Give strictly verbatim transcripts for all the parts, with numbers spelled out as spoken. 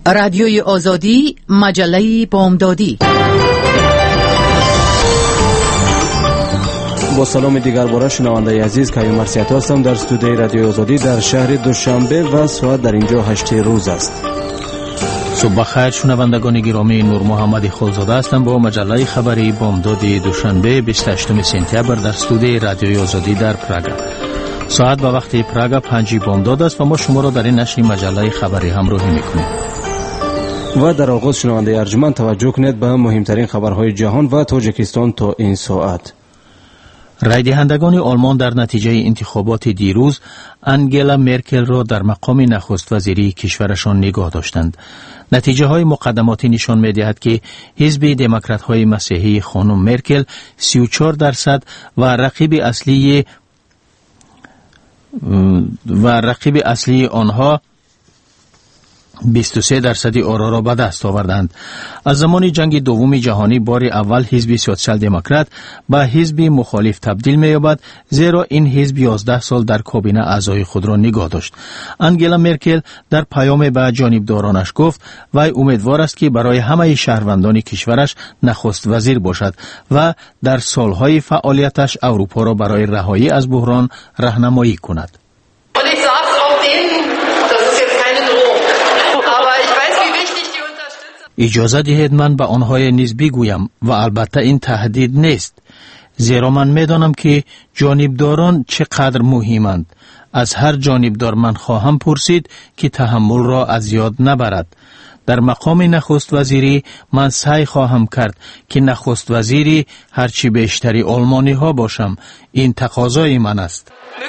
رادیوی آزادی، مجله بامدادی. با سلام دیگر باره شنونده عزیز، کاوی مرسیات هستم در استودیوی رادیوی آزادی در شهر دوشنبه و ساعت در اینجا هشت روز است. صبح بخیر شنوندگان گرامی، نور محمد خلزاده هستم با مجله خبری بامداد دوشنبه بیست و هشتم سپتامبر در استودیوی رادیوی آزادی در پراگ. ساعت به وقت پراگ پنج بامداد است و ما شما را در این نشر مجله خبری همراهی میکنیم. و در آغاز شنونده ارجمند توجه کنید به مهمترین خبرهای جهان و تاجیکستان تا این ساعت. رای دهندگان آلمان در نتیجه انتخابات دیروز انگلا مرکل را در مقام نخست وزیری کشورشان نگاه داشتند. نتیجه های مقدماتی نشان می دهد که حزب دموکرات های مسیحی خانم مرکل سی و چهار درصد و رقیب اصلی و رقیب اصلی آنها بیست و سه درصد آرا را به دست آوردند. از زمان جنگ دوم جهانی بار اول حزب سوسیال دموکرات به حزب مخالف تبدیل می‌یابد، زیرا این حزب یازده سال در کابینه اعضای خود را نگاه داشت. انگلا مرکل در پیام به جانبدارانش گفت وی امیدوار است که برای همه شهروندان کشورش نخست وزیر باشد و در سالهای فعالیتش اروپا را برای رهایی از بحران راهنمایی کند. اجازه دهید من به آنهای نیز بگویم و البته این تهدید نیست، زیرا من میدانم که جانبداران چقدر مهمند. از هر جانبدار من خواهم پرسید که تحمل را از یاد نبرد. در مقام نخست وزیری من سعی خواهم کرد که نخست وزیری هرچی بیشتری آلمانی ها باشم. این تقاضای من است.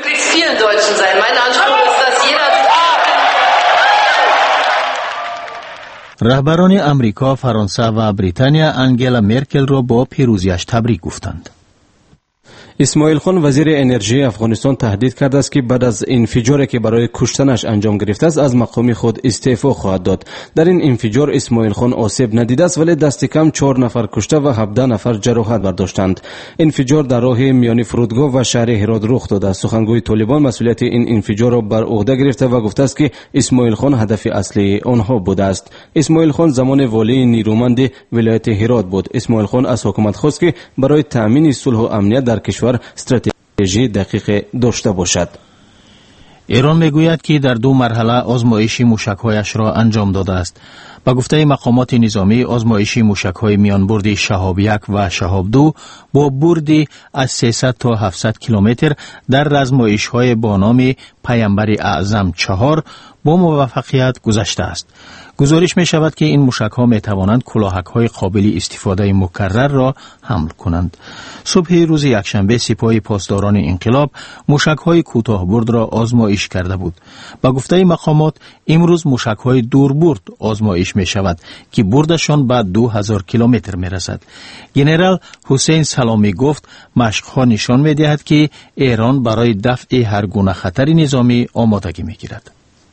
رهبران امریکا، فرانسه و بریتانیا انگلا مرکل را با پیروزیش تبریک گفتند. اسماعیل خان وزیر انرژی افغانستان تهدید کرده است که بعد از انفجاری که برای کشتنش انجام گرفته است از مقام خود استعفا خواهد داد. در این انفجار اسماعیل خان آسیب ندیده است، ولی دست کم چهار نفر کشته و هفده نفر جراحت برداشتند. انفجار در راه میانی فرودگاه و شهر هرات رخ داده است. سخنگوی طالبان مسئولیت این انفجار را بر عهده گرفته و گفته است که اسماعیل خان هدف اصلی آنها بوده است. اسماعیل خان زمان والی نیرومند ولایت هرات بود. اسماعیل خان از حکومت خواست که برای تامین صلح و امنیت در کشور استراتژی دقیق داشته باشد. ایران میگوید که در دو مرحله آزمایش موشک‌هایش را انجام داده است. با گفته مقامات نظامی، آزمایش موشک‌های میان برد شهاب یک و شهاب دو با بردی از سیصد تا هفتصد کیلومتر در آزمایش‌های با نام پیامبر اعظم چهار با موفقیت گذشته است. گزارش می شود که این موشک‌ها می توانند کلاهک‌های قابل استفاده مکرر را حمل کنند. صبح روز یکشنبه سپاه پاسداران انقلاب موشک‌های کوتاه برد را آزمایش کرده بود. با گفته مقامات امروز موشک‌های دور برد آزمایش می شود که بردشان به دو هزار کیلومتر می رسد. ژنرال حسین سلامی گفت مشق‌ها نشان می دهد که ایران برای دفع هر گونه خطر نظامی آمادگی می گیرد.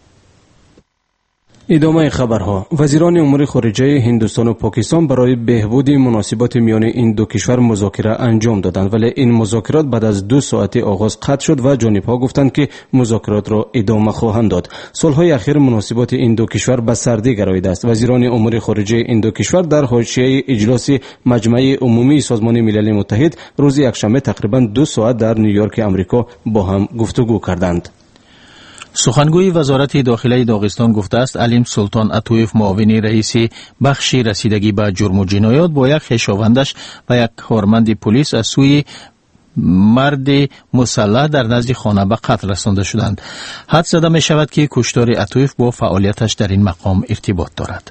ادامه خبرها. وزیران امور خارجه هندوستان و پاکستان برای بهبود مناسبات میان این دو کشور مذاکره انجام دادند، ولی این مذاکرات بعد از دو ساعت آغاز قطع شد و جانبها گفتند که مذاکرات را ادامه خواهند داد. سالهای اخیر مناسبات این دو کشور به سردی گراییده است. وزیران امور خارجه این دو کشور در حاشیه اجلاس مجمع عمومی سازمان ملل متحد روز یکشنبه تقریبا دو ساعت در نیویورک آمریکا با هم گفتگو کردند. سخنگوی وزارت داخلی داغستان گفته است علیم سلطان عطویف معاون رئیس بخش رسیدگی به جرم و جنایات با یک خویشاوندش و یک کارمند پلیس از سوی مرد مسلح در نزد خانه به قتل رسانده شدند. حد زده می شود که کشتار عطویف با فعالیتش در این مقام ارتباط دارد.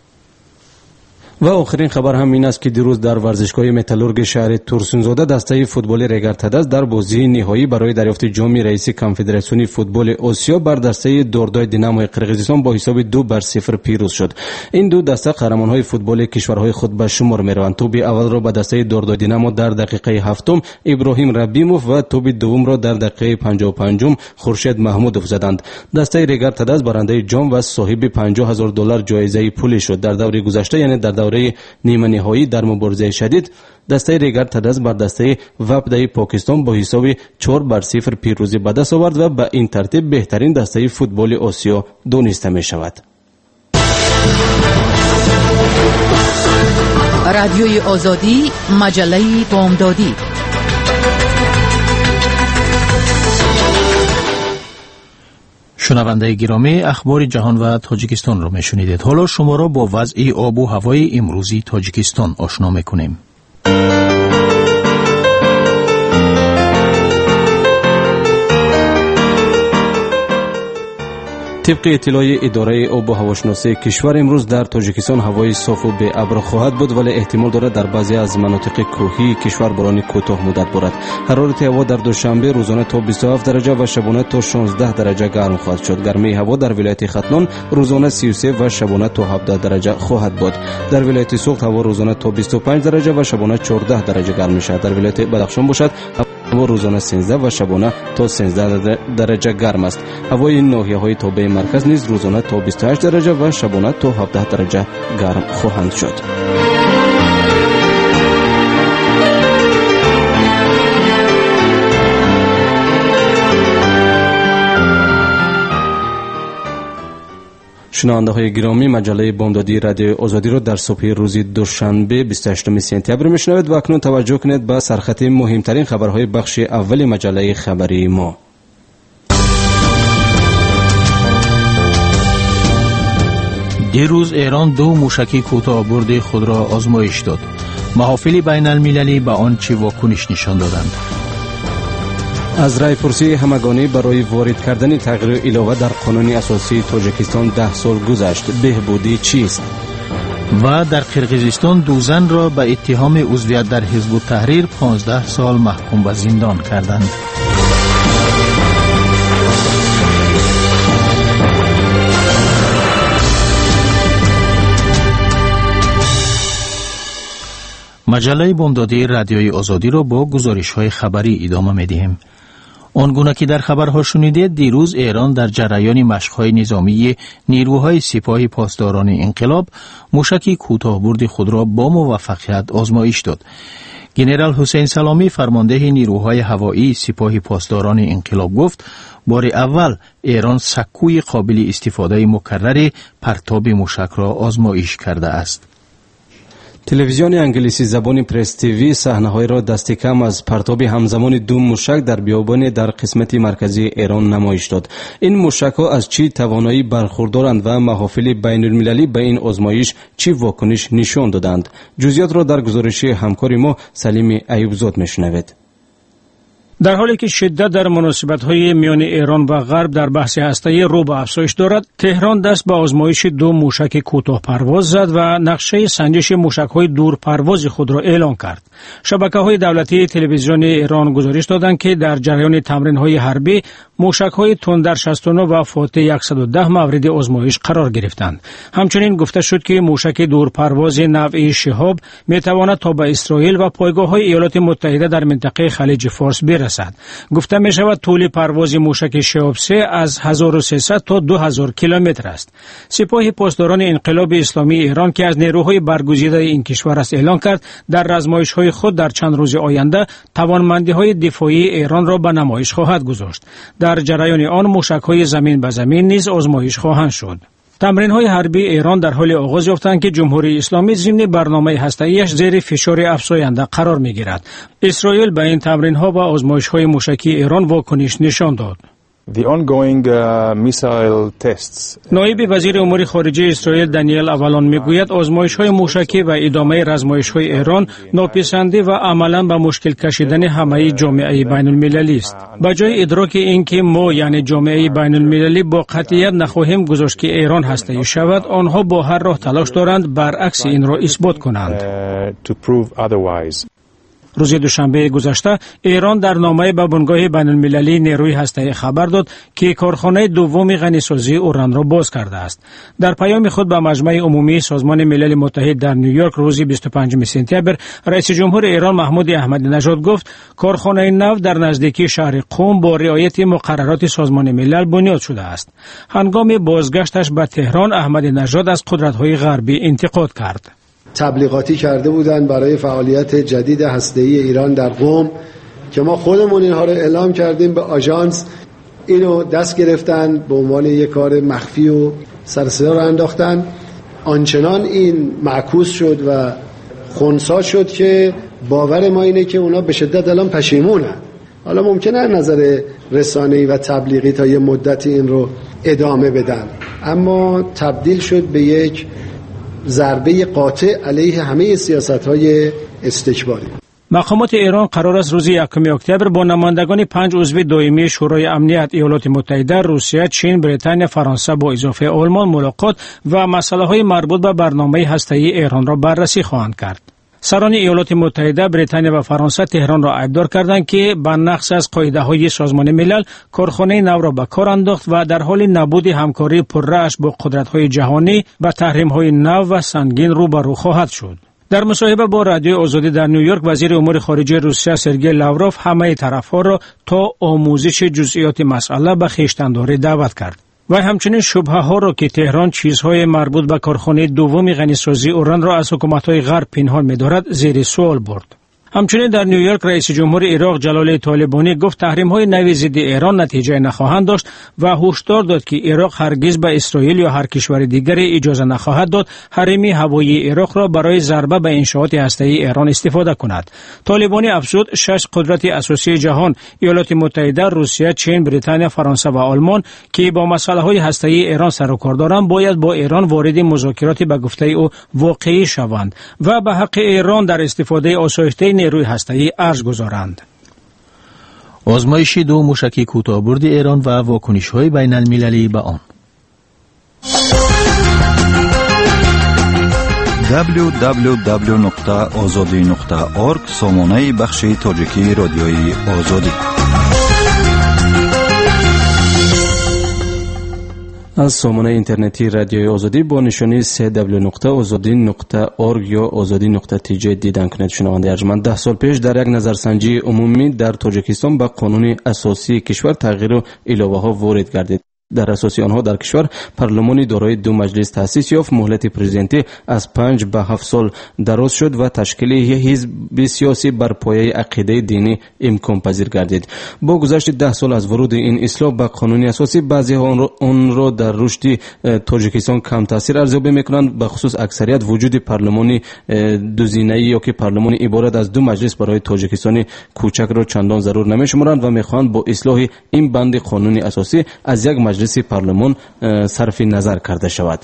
و آخرین خبر هم این است که دیروز در ورزشگاه متالورگ شهر تورسونزاده دسته فوتبال رگرتدست در بازی نهایی برای دریافت جام رئیس کنفدراسیون فوتبال آسیا بر دسته دوردای دیناموی قرقیزستان با حساب دو بر صفر پیروز شد. این دو دسته قهرمان‌های فوتبال کشورهای خود به شمار می‌روند. توپ اول را به دسته دوردای دینامو در دقیقه هفتم ابراهیم ربیموف و توپ دوم را در دقیقه پنجاه و پنج خورشید محمودوف زدند. دسته رگرتدست برنده جام و صاحب پنجاه هزار دلار جایزه پولی شد. در دوره گذشته یعنی در دوره نیمه نهایی در مبارزه شدید دسته رگرتدست بر دسته وپدای پاکستان با حساب چهار بر صفر پیروزی به دست آورد و به این ترتیب بهترین دسته فوتبال آسیا دانسته می شود. رادیوی آزادی، مجله بامدادی. شنونده گرامی، اخبار جهان و تاجیکستان را میشنیدید. حالا شما را با وضع آب و هوای امروزی تاجیکستان آشنا میکنیم. طبق اطلاع اداره آب و هواشناسی کشور، امروز در تاجیکستان هوای صاف و بی ابر خواهد بود، ولی احتمال دارد در بعضی از مناطق کوهی کشور باران کوتاه مدت بارد. حرارت هوا در دوشنبه روزانه تا بیست و هفت درجه و شبانه تا شانزده درجه گرم خواهد شد. گرمی هوا در ولایت ختلان روزانه سی و سه و شبانه تا هفده درجه خواهد بود. در ولایت سوخت هوا روزانه تا بیست و پنج درجه و شبانه چهارده درجه گرم میشود. در ولایت بدخشان باشد هوا روزانه سیزده و شبانه تا سیزده درجه گرم است. هوای ناحیه‌های تابع مرکز نیز روزانه تا بیست و هشت درجه و شبانه تا هفده درجه گرم خواهند شد. شنونده های گرامی، مجله بامدادی رادیو آزادی را در صبح روز دوشنبه بیست و هشتم سپتامبر میشنوید و اکنون توجه کنید به سرخط مهمترین خبرهای بخش اول مجله خبری ما. دیروز ایران دو موشک کوتاه‌برد خود را آزمایش داد. محافل بین المللی به آن چه واکنش نشان دادند؟ از رای پرسی همگانی برای وارد کردن تغییر علاوه در قانون اساسی تاجیکستان ده سال گذشت. بهبودی چیست؟ و در قرقیزستان دو زن را به اتهام عضویت در حزب التحریر پانزده سال محکوم به زندان کردند. مجله بامدادی رادیوی آزادی را با گزارش‌های خبری ادامه می‌دهیم. آنگونه که در خبرها شنیدید، دیروز ایران در جریان مشق‌های نظامی نیروهای سپاه پاسداران انقلاب موشک کوتاه‌برد خود را با موفقیت آزمایش داد. ژنرال حسین سلامی، فرمانده نیروهای هوایی سپاه پاسداران انقلاب، گفت بار اول ایران سکوی قابل استفاده مکرر پرتاب موشک را آزمایش کرده است. تلویزیون انگلیسی زبان پرس تیوی صحنه‌های را دست کم از پرتاب همزمان دو موشک در بیابان در قسمت مرکزی ایران نمایش داد. این موشک‌ها از چی توانایی برخوردارند و محافل بین المللی به این آزمایش چی واکنش نشان دادند؟ جزئیات را در گزارش همکار ما سلیم ایوبزاد میشنوید. در حالی که شدت در مناسبت‌های میان ایران و غرب در بحث هسته‌ای رو به افزایش دارد، تهران دست به آزمایش دو موشک کوتاه پرواز زد و نقشه سنجش موشک‌های دور پرواز خود را اعلام کرد. شبکه‌های دولتی تلویزیون ایران گزارش دادند که در جریان تمرین‌های حربی موشک‌های تندر شصت و نه و فاتح صد و ده مورد آزمایش قرار گرفتند. همچنین گفته شد که موشک دور پرواز نوع شهاب می‌تواند تا به اسرائیل و پایگاه‌های ایالات متحده در منطقه خلیج فارس برسد. گفته می شود طول پرواز موشک شهاب سه از هزار و سیصد تا دو هزار کیلومتر است. سپاه پاسداران انقلاب اسلامی ایران که از نیروهای برگزیده این کشور است اعلان کرد در آزمایش‌های خود در چند روز آینده توانمندی‌های دفاعی ایران را به نمایش خواهد گذاشت. در جریان آن موشک‌های زمین به زمین نیز آزمایش خواهند شد. تمرین‌های حربی ایران در حال آغاز یافتند که جمهوری اسلامی ضمن برنامه هسته‌ایش زیر فشار افزاینده قرار می‌گیرد. اسرائیل به این تمرین‌ها و آزمایش‌های موشکی ایران واکنش نشان داد. The ongoing uh, missile tests. نایب وزیر امور خارجه اسرائیل دانیل اولان میگوید آزمایش‌های موشکی و ادامه آزمایش‌های ایران ناپسنده و عملاً به مشکل کشیدن همه جامعه بین المللی است. به جای ادراک اینکه ما یعنی جامعه بین المللی با قطعیت نخواهیم گذاشت که ایران هسته‌ای شود، آنها با هر راه تلاش دارند برعکس این را اثبات کنند. Uh, to prove otherwise. روز دوشنبه گذشته ایران در نامه به بنگاه بین المللی نیروی هسته‌ای خبر داد که کارخانه دوم غنیسازی اوران را باز کرده است. در پیام خود به مجمع عمومی سازمان ملل متحد در نیویورک روز بیست و پنجم سپتامبر، رئیس جمهور ایران محمود احمدی نژاد گفت کارخانه نو در نزدیکی شهر قم با رعایت مقررات سازمان ملل بنیاد شده است. هنگام بازگشتش به تهران، احمدی نژاد از قدرت‌های غربی انتقاد کرد. تبلیغاتی کرده بودند برای فعالیت جدید هسته‌ای ایران در قم که ما خودمون اینها رو اعلام کردیم به آژانس، اینو دست گرفتن به عنوان یک کار مخفی و سر صدا رو انداختن. آنچنان این معکوس شد و خنثی شد که باور ما اینه که اونا به شدت الان پشیمونن. حالا ممکنه از نظر رسانه‌ای و تبلیغی تا یه مدتی این رو ادامه بدن، اما تبدیل شد به یک ضربه قاطع علیه همه سیاست‌های استکباری. مقامات ایران قرار است روز یکم اکتبر با نمایندگان پنج عضو دائمی شورای امنیت ایالات متحده، روسیه، چین، بریتانیا، فرانسه با اضافه آلمان ملاقات و مسائل‌های مربوط به برنامه هسته‌ای ایران را بررسی خواهند کرد. سران ایالات متحده، بریتانیا و فرانسه تهران را عیبدار کردند که به نقض از قاعده‌های سازمان ملل کارخانه نو را به کار انداخت و در حال نبود همکاری پررأس با قدرت‌های جهانی به تحریم‌های نو و سنگین روبرو خواهد شد. در مصاحبه با رادیو آزادی در نیویورک، وزیر امور خارجه روسیه سرگئی لاوروف همه طرف‌ها را تا آموزش جزئیات مسئله به خویشتن‌داری دعوت کرد. و همچنین شبهه ها را که تهران چیزهای مربوط به کارخانه دوم غنیسازی اوران را از حکومت‌های غرب پنهان می‌دارد زیر سوال برد. همچنین در نیویورک رئیس جمهور عراق جلاله طالبانی گفت تحریم‌های نوی ضد ایران نتیجه نخواهند داشت و هشدار داد که عراق هرگز به اسرائیل یا هر کشور دیگری اجازه نخواهد داد حریم هوایی عراق را برای ضربه به انشاءات هسته‌ای ایران استفاده کند. طالبانی افزود شش قدرت اساسی جهان، ایالات متحده، روسیه، چین، بریتانیا، فرانسه و آلمان که با مسائل‌های هسته‌ای ایران سر و کار دارند باید با ایران وارد مذاکرات به گفته او واقعی شوند و به حق ایران در استفاده آسایشته نیروی هسته‌ای ارج گذارند. آزمایش دو موشک کوتاه‌برد ایران و واکنش‌های بین المللی به آن. دبلیو دبلیو دبلیو نقطه آزادی نقطه اورگ سامانه بخش تاجیکی رادیوی آزادی. از سامانه اینترنتی رادیوی آزادی با نشانی سه دبلیو نقطه آزادی نقطه اورگ یا آزادی نقطه تی جی دیدن کنید. شنونده ارجمند، ده سال پیش در یک نظرسنجی عمومی در تاجیکستان به قانون اساسی کشور تغییر و علاوه ها وارد گردید. در اساس آنها در کشور پارلمانی دارای دو مجلس تأسیس یافت، مهلت پرزیدنتی از پنج به هفت سال دراز شد و تشکیل یک حزب سیاسی بر پایه عقیده دینی امکان پذیر گردید. با گذشت ده سال از ورود این اصلاح به قانون اساسی، بعضی ها آن را در رشد تاجیکستان کم تاثیر ارزیابی میکنند، به خصوص اکثریت وجود پارلمانی دوزینه‌ای یا که پارلمان عبارت از دو مجلس برای تاجیکستان کوچک را چندان ضرور نمیشمارند و میخواهند با اصلاح این بند قانون اساسی از یک مجلس پارلمان صرف نظر کرده شود.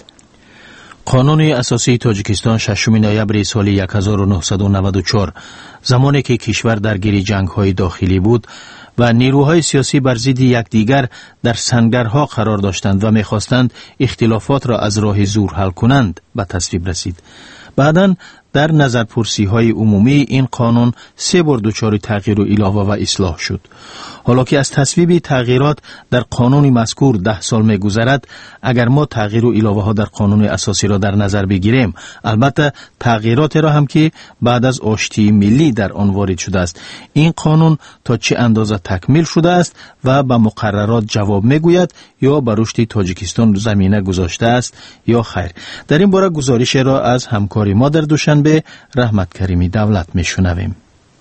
قانون اساسی تاجیکستان ششم نوامبر سال هزار و نهصد و نود و چهار، زمانی که کشور درگیر جنگ‌های داخلی بود و نیروهای سیاسی بر ضد یکدیگر در سنگرها قرار داشتند و می‌خواستند اختلافات را از راه زور حل کنند، به تصویب رسید. بعداً در نظرپرسی های عمومی این قانون سه بار دچار تغییر و علاوه و اصلاح شد. حالا که از تصویب تغییرات در قانون مذکور ده سال می گذرد، اگر ما تغییر و علاوه ها در قانون اساسی را در نظر بگیریم، البته تغییرات را هم که بعد از آشتی ملی در آن وارد شده است، این قانون تا چه اندازه تکمیل شده است و به مقررات جواب می گوید یا به رشد تاجیکستان زمینه گذاشته است یا خیر. در این باره گزارش را از همکار ما در دوشنبه رحمت کریمی دولت می شنویم.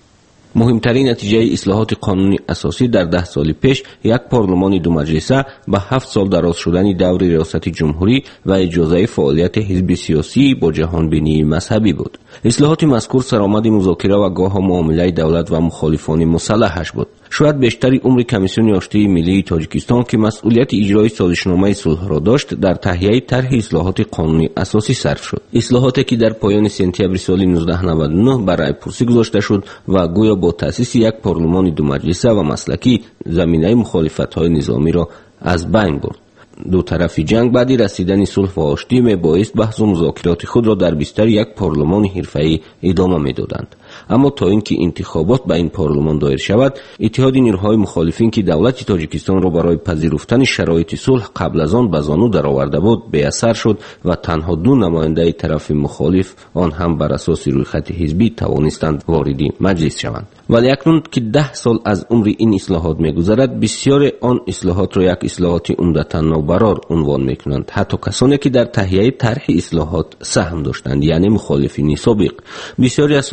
مهمترین نتیجه اصلاحات قانونی اساسی در ده سال پیش یک پارلمان دو مجلسه به هفت سال دراز شدن دور ریاست جمهوری و اجازه فعالیت حزب سیاسی با جهانبینی مذهبی بود. اصلاحات مذکور سرآمد مذاکره و گاه معامله دولت و مخالفان مسلحش بود. شاید بیشتری عمر کمیسیون آشتی ملی تاجیکستان که مسئولیت اجرای سازشنامه صلح را داشت در تهیه طرح اصلاحات قانونی اساسی صرف شد. اصلاحاتی که در پایان سپتامبر سال نوزده نود و نه برای پرسی گذاشته شد و گویا با تأسیس یک پارلمان دو مجلسه و مسلکی زمینه مخالفت‌های نظامی را از بین برد. دو طرفی جنگ بعد رسیدن صلح و آشتی میبایست بحث و مذاکرات خود را در بستر یک پارلمان حرفه‌ای ادامه میدادند. اما تا اینکه انتخابات به این پارلمان دایر شود، اتحاد نیروهای مخالفین که دولت تاجیکستان را برای پذیرفتن شرایط صلح قبل از آن به زانو درآورده بود بی اثر شد و تنها دو نماینده طرف مخالف، آن هم بر اساس رویخط حزبی، توانستند وارد مجلس شوند. ولی اکنون که ده سال از عمر این اصلاحات میگذرد، بسیار آن اصلاحات را یک اصلاحات عمدتاً نوبرار عنوان میکنند. حتی کسانی که در تهیه طرح اصلاحات سهم داشتند، یعنی مخالفین سابق. بسیاری از صاحب نظر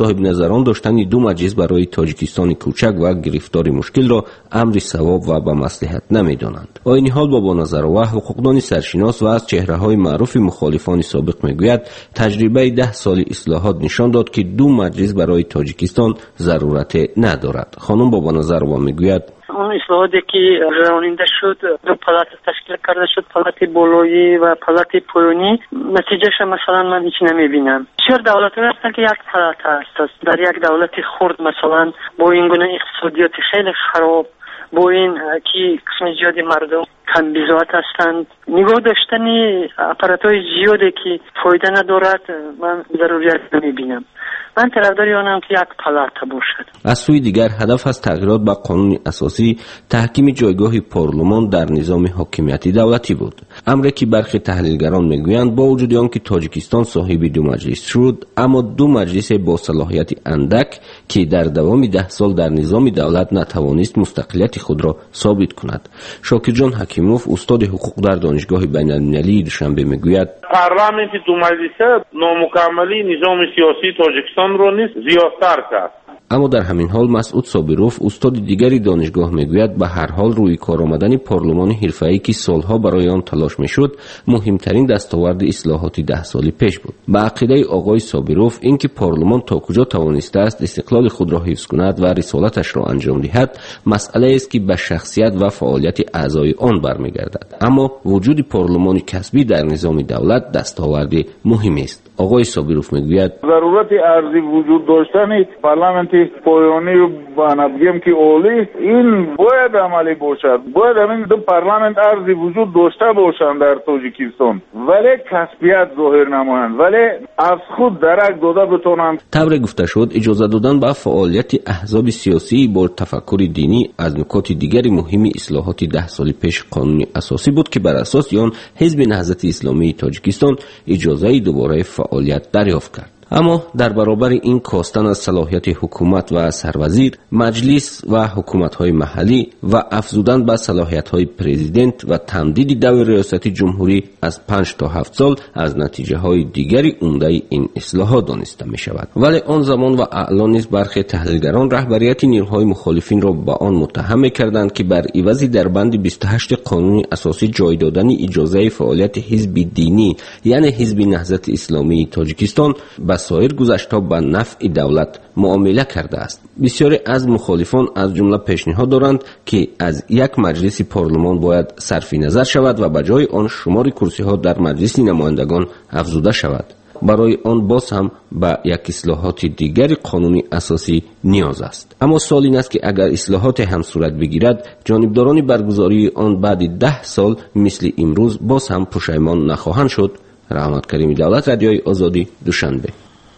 نگران داشتن دو مجلس برای تاجیکستان کوچک و گرفتار مشکل را امر ثواب و با مصلحت نمی‌دانند. با این حال بابا نظرآور حقوقدان سرشناس و از چهره‌های معروف مخالفان سابق میگوید تجربه ده سال اصلاحات نشان داد که دو مجلس برای تاجیکستان ضرورت ندارد. خانم بابا نظرآور میگوید اون اصلاحاتی که راننده شد، دو پالات تشکیل کرده شد، پالات بالایی و پالات پایینی، نتیجهش مثلا من هیچ نمیبینم. بسیار دولت‌ها هستن که یک پالات هست، در یک دولت خرد مثلا با این گونه اقتصادیات خیلی خراب، با این که قسم زیادی مردم کم بیزات هستند، نگاه داشتن اپارات‌های زیادی که فایده ندارد من ضروریت نمیبینم. من طرفداری آنم که یک پالات باشد. از سوی دیگر هدف از تغییرات به قانون اساسی تحکیم جایگاه پارلمان در نظام حاکمیتی دولتی بود. امری که برخی تحلیلگران میگویند با وجود آنکه تاجیکستان صاحب دو مجلس شد، اما دو مجلس با صلاحیت اندک که در دوام ده سال در نظام دولت نتوانست مستقلیت خود را ثابت کند. شاکر جان حکیموف استاد حقوق در دانشگاه بین‌المللی دوشنبه میگوید پارلمانت دو مجلس نامکملی نظام سیاسی تاجیکستان را نیز زیادتر کرد. اما در همین حال مسعود صابروف استاد دیگری دانشگاه میگوید به هر حال روی کار آمدن پارلمان حرفه‌ای که سالها برای آن تلاش میشد مهمترین دستاورد اصلاحات ده سال پیش بود. به عقیده آقای صابروف اینکه پارلمان تا کجا توانسته است استقلال خود را حفظ کند و رسالتش را انجام دهد مسئله است که به شخصیت و فعالیت اعضای آن برمیگردد. اما وجود پارلمان کسبی در نظام دولت دستاورد مهمی است. آقای صابروف میگوید ضرورت ارزی وجود داشتن پارلمانت پایانی و نبگیم که اولی این باید عملی باشد. باید همین دو پارلمانت ارزی وجود داشته باشند در تاجیکستان، ولی کسبیت ظاهر نمایند، ولی از خود درک داده بتونند. طبع گفته شد اجازه دادن به فعالیت احزاب سیاسی با تفکر دینی از نکات دیگری مهمی اصلاحات ده سال پیش قانون اساسی بود که بر اساس آن حزب نهضت اسلامی تاجیکستان اجازه دوباره فعالیت دریافت کرد. اما در برابر این کاستن از صلاحیت حکومت و سروزیر، مجلس و حکومت‌های محلی و افزودن به صلاحیت‌های پرزیدنت و تمدید دور ریاست جمهوری از پنج تا هفت سال از نتیجه‌های دیگری عمده این اصلاحات دانسته می‌شود. ولی آن زمان و اعلان نیز برخی تحلیلگران رهبریت نیروهای مخالفین را به آن متهم می‌کردند که بر عوض در بند بیست و هشت قانون اساسی جای دادن اجازه فعالیت حزب دینی یعنی حزب نهضت اسلامی تاجیکستان سایر گذشته به نفع دولت معامله کرده است. بسیاری از مخالفان از جمله پیشنهاد دارند که از یک مجلس پارلمان باید صرف نظر شود و به جای آن شمار کرسی ها در مجلس نمایندگان افزوده شود. برای آن باز هم به یک اصلاحات دیگر قانونی اساسی نیاز است. اما سوال این است که اگر اصلاحات هم صورت بگیرد، جانبداران برگزاری آن بعد ده سال مثل امروز باز هم پشیمان نخواهند شد. رحمت کریمی دولت، رادیوی آزادی، دوشنبه.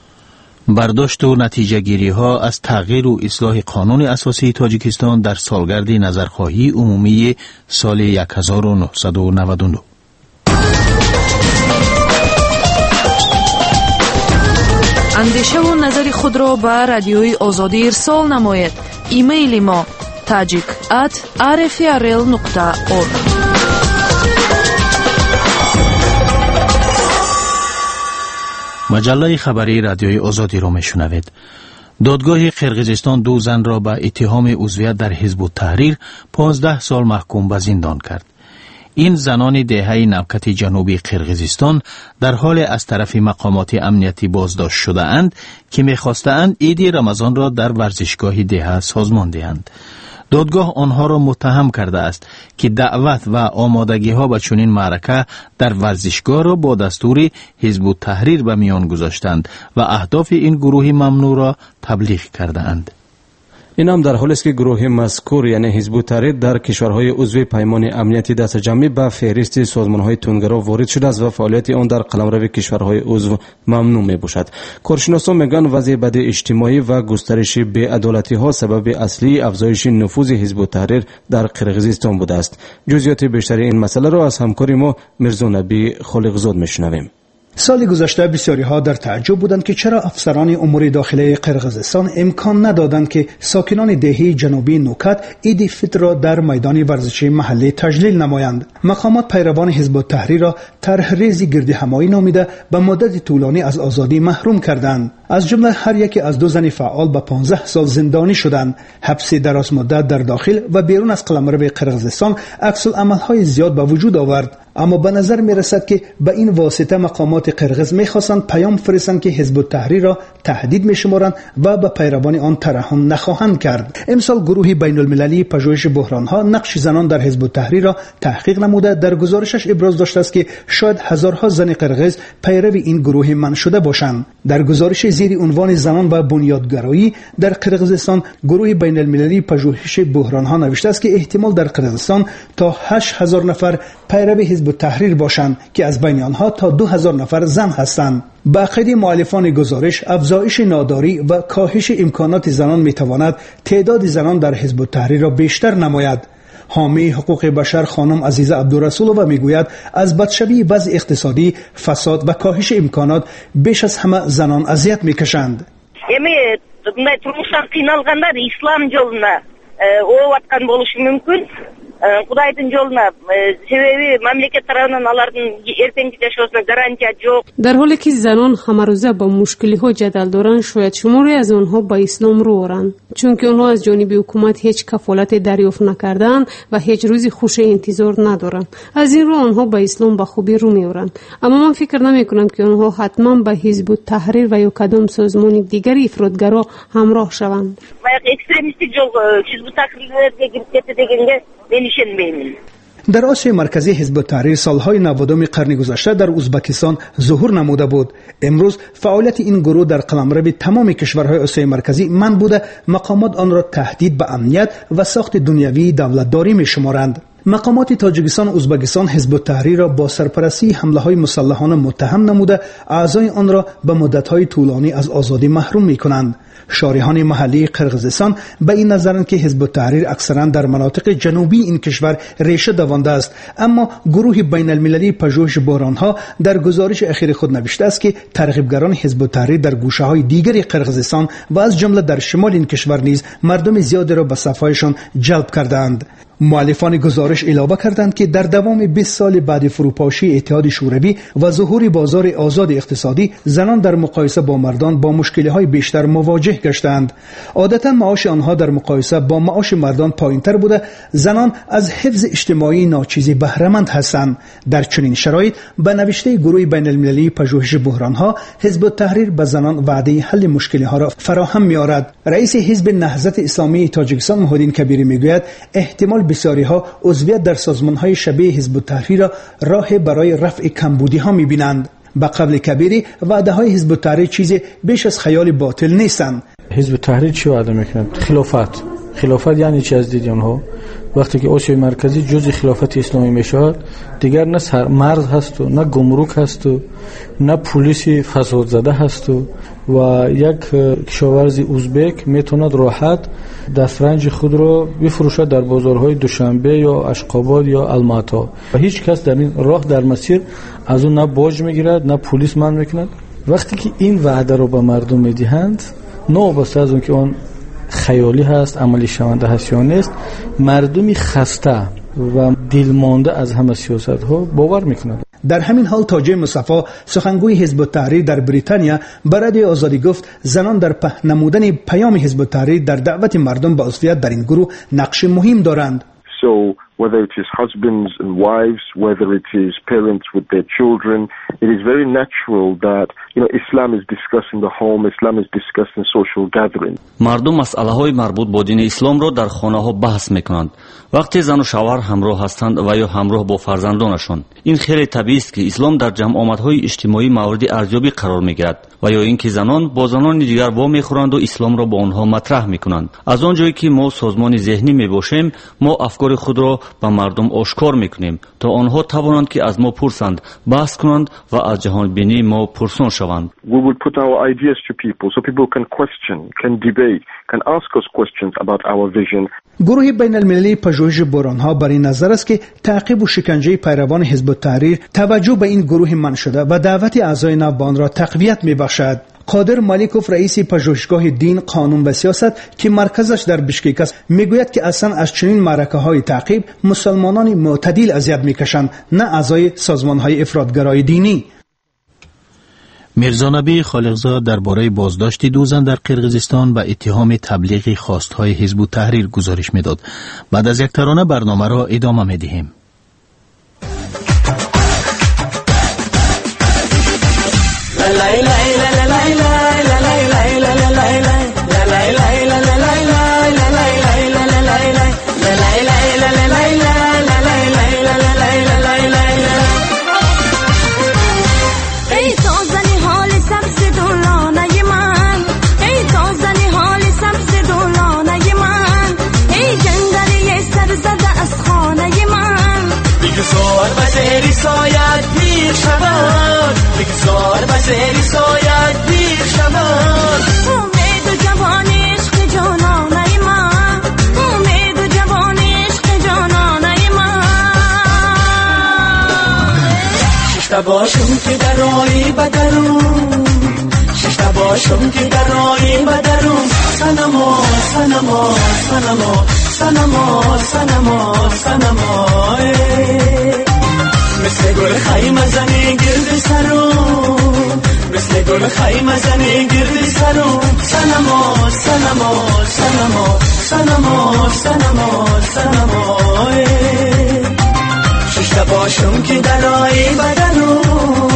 برداشت و نتیجه گیری ها از تغییر و اصلاح قانون اساسی تاجیکستان در سالگرد نظرخواهی عمومی سال هزار و نهصد و نود و نه. اندیشه و نظر خود را به رادیوی آزادی ارسال نماید. ایمیل ما تاجیک ات آر اف ار ال نقطه اورگ. مجله خبری رادیوی آزادی را میشنوید. دادگاه قرقیزستان دو زن را به اتهام عضویت در حزب التحریر پانزده سال محکوم به زندان کرد. این زنان دهه نوکت جنوبی قرقیزستان در حال از طرف مقامات امنیتی بازداشت شده اند که می‌خواستند عید رمضان را در ورزشگاه دهه سازمان دهند. دادگاه آنها را متهم کرده است که دعوت و آمادگی ها به چنین معرکه در ورزشگاه را با دستور حزب التحریر به میان گذاشتند و اهداف این گروه ممنوع را تبلیغ کرده اند. این هم در حالی است که گروه مذکور یعنی حزب التحریر در کشورهای عضو پیمان امنیتی دست جمعی به فهرست سازمان‌های تندگرا وارد شده است و فعالیت آن در قلمرو کشورهای عضو ممنوع میباشد. کارشناسان میگن وضع بد اجتماعی و گسترش بی‌عدالتی‌ها سبب اصلی افزایش نفوذ حزب التحریر در قرقیزستان بوده است. جزئیات بیشتر این مسئله را از همکار ما مرزا نبی خالقزاد میشنویم. سال گذشته بسیاری ها در تعجب بودند که چرا افسران امور داخلی قرقیزستان امکان ندادند که ساکنان دهه جنوبی نوکت عید فطر را در میدان ورزشی محلی تجلیل نمایند. مقامات پیروان حزب التحریر را طرح ریزی گردهمایی نامیده به مدت طولانی از آزادی محروم کردند. از جمله هر یکی از دو زن فعال به پانزده سال زندانی شدند. حبس دراز مدت در داخل و بیرون از قلمرو قرقیزستان عکس العمل‌های زیاد به وجود آورد. اما به نظر می رسد که به این واسطه مقامات قرقیز می خواستند پیام فرستند که حزب التحریر را تهدید می شمارند و به پیروان آن ترحم نخواهند کرد. امسال گروه بین المللی پژوهش بحران ها نقش زنان در حزب التحریر را تحقیق نموده در گزارشش ابراز داشته است که شاید هزارها زن قرقیز پیرو این گروه من شده باشند. در گزارش زیر عنوان زنان و بنیادگرایی در قرقیزستان گروه بین المللی پژوهش بحران ها نوشته است که احتمال در قرقیزستان تا هشت هزار نفر پیرو حزب التحریر باشند که از بین آنها تا دو هزار نفر زن هستند. به عقیده مؤلفان گزارش افزایش ناداری و کاهش امکانات زنان میتواند تعداد زنان در حزب التحریر را بیشتر نماید. حامی حقوق بشر خانم عزیزه عبدالرسولова میگوید از بدشوی وضع اقتصادی، فساد و کاهش امکانات بیش از همه زنان اذیت میکشند. эми мындай турмуштан кыйналгандар ислам жолуна ооп аткан болушу мүмкүн. Кудайдын жолуна себеби мамлекет тарабынан алардын эртеңки жашоосуна гарантия жок. در حالی که زنان همه روزه با مشکلی ها جدل دارند شاید شماری از آنها با اسلام رو آورند چون که آنها از جانب حکومت هیچ کفالت دریافت نکردند و هیچ روزی خوش انتظار ندارند. از این رو آنها با اسلام به خوبی رو میورند. اما من فکر نمی کنم که آنها حتما به حزب التحریر و یا کدام سازمان دیگری افراطگرا همراه شوند. و اکستریمیسtik жол حزب التحریرге кирип кетти дегенге мен ишенбеймин. در آسیای مرکزی حزب التحریر سالهای نودم قرن گذشته در ازبکستان ظهور نموده بود. امروز فعالیت این گروه در قلمرو تمام کشورهای آسیای مرکزی من بوده مقامات آن را تهدید به امنیت و ساخت دنیوی دولتداری می شمارند. مقامات تاجیکستان و ازبکستان حزب التحریر را با سرپرستی حمله های مسلحانه متهم نموده اعضای آن را به مدت های طولانی از آزادی محروم می کنند. شارحان محلی قرقیزستان به این نظرند که حزب التحریر اکثرا در مناطق جنوبی این کشور ریشه دوانده است. اما گروه بین المللی پژوهش بحران ها در گزارش اخیر خود نوشته است که ترغیبگران حزب التحریر در گوشه های دیگر قرقیزستان و از جمله در شمال این کشور نیز مردم زیادی را به صفایشان جلب کردند. مؤلفان گزارش علاوه کردند که در دوام بیست سال بعد فروپاشی اتحاد شوروی و ظهور بازار آزاد اقتصادی زنان در مقایسه با مردان با مشکل‌های بیشتر مواجه گشتند. عادتا معاش آنها در مقایسه با معاش مردان پایین‌تر بوده. زنان از حفظ اجتماعی ناچیزی بهره‌مند هستند. در چنین شرایط به نوشته گروه بین المللی پژوهش بحران‌ها حزب التحریر به زنان وعده حل مشکل‌ها را فراهم می‌آورد. رئیس حزب نهضت اسلامی تاجیکستان محمدین کبیری میگوید احتمال بسیاری ها عضویت در سازمان های شبیه حزب التحریر را راه برای رفع کمبودی ها می بینند. با قبل کبیری وعده های حزب التحریر چیزی بیش از خیال باطل نیستند. حزب التحریر چی وعده میکنه؟ خلافت. خلافت یعنی چی از دید اونها؟ وقتی که آسیای مرکزی جزء خلافت اسلامی میشود دیگر نه مرز هست و نه گمرک هست و نه پلیس فساد زده هست و, و یک کشاورزی ازبک میتوند راحت دسترنج خود را بفروشد در بازارهای دوشنبه یا اشقاباد یا الماتا و هیچ کس در این راه در مسیر از اون نه باج میگیرد نه پلیس من میکند. وقتی که این وعده رو به مردم میدهند نوبسته از اون که اون خیالی هست عملی شونده هست یا نیست مردمی خسته و دلمانده از همه سیاست ها باور میکنند. در همین حال تاج مصطفی سخنگوی حزب التحریر در بریتانیا برای آزادی گفت زنان در پهن نمودن پیام حزب التحریر در دعوت مردم به عضویت در این گروه نقش مهم دارند. So whether it is husbands and wives, whether it is parents with their children, it is very natural that you know Islam is discussed in the home, Islam is discussed in social gatherings. مردم مسئله‌های مربوط با دین اسلام را در خانه‌ها بحث می‌کنند. وقتی زن و شوهر همراه هستند و یا همراه با فرزندانشان این خیلی طبیعی است که اسلام در جمع آمدهای اجتماعی مورد ارزیابی قرار می‌گیرد و یا اینکه زنان با زنان دیگر وا می‌خورند و اسلام را با آنها مطرح می‌کنند. از آنجایی که ما سازمان ذهنی می‌باشیم ما افکار خود را ба мардум ошкор мекунем то онҳо тавонанд ки аз мо пурсанд, баҳс кунанд ва аз ҷаҳонбинии мо пурсон шаванд. We will put our ideas to people so people can question, can debate, can ask us questions about our vision. گروه بین المللی پژوهش بحران‌ها بر این نظر است که تعقیب و شکنجه پیروان حزب التحریر توجه به این گروه منع شده و دعوت اعضای نو به آن را تقویت می‌بخشد. قادر مالیکوف رئیس پژوهشگاه دین، قانون و سیاست که مرکزش در بشکک است میگوید که اصلا از چنین معرکه‌های تعقیب مسلمانان معتدل اذیت می‌کشند، نه اعضای سازمان‌های افراطگرای دینی. میرزانبی خالقزاد درباره بازداشت دو زن در قرقیزستان و اتهام تبلیغ خواستهای حزب التحریر گزارش میداد. بعد از یک ترانه برنامه را ادامه میدهیم. سایت پیر شود بگذار بزری سایت پیر شود امید و جوان عشق جانانه من امید و جوان عشق جانانه من ششته باشم که در آیی بدرون ششته باشم که در آیی بدرون سنما سنما سنما سنما سنما سنما مثل گل خیمه زنی گرد سرم مثل گل خیمه زنی گرد سرم سنما سنما سنما سنما سنما سنما ششته باشم که در آیی بدنم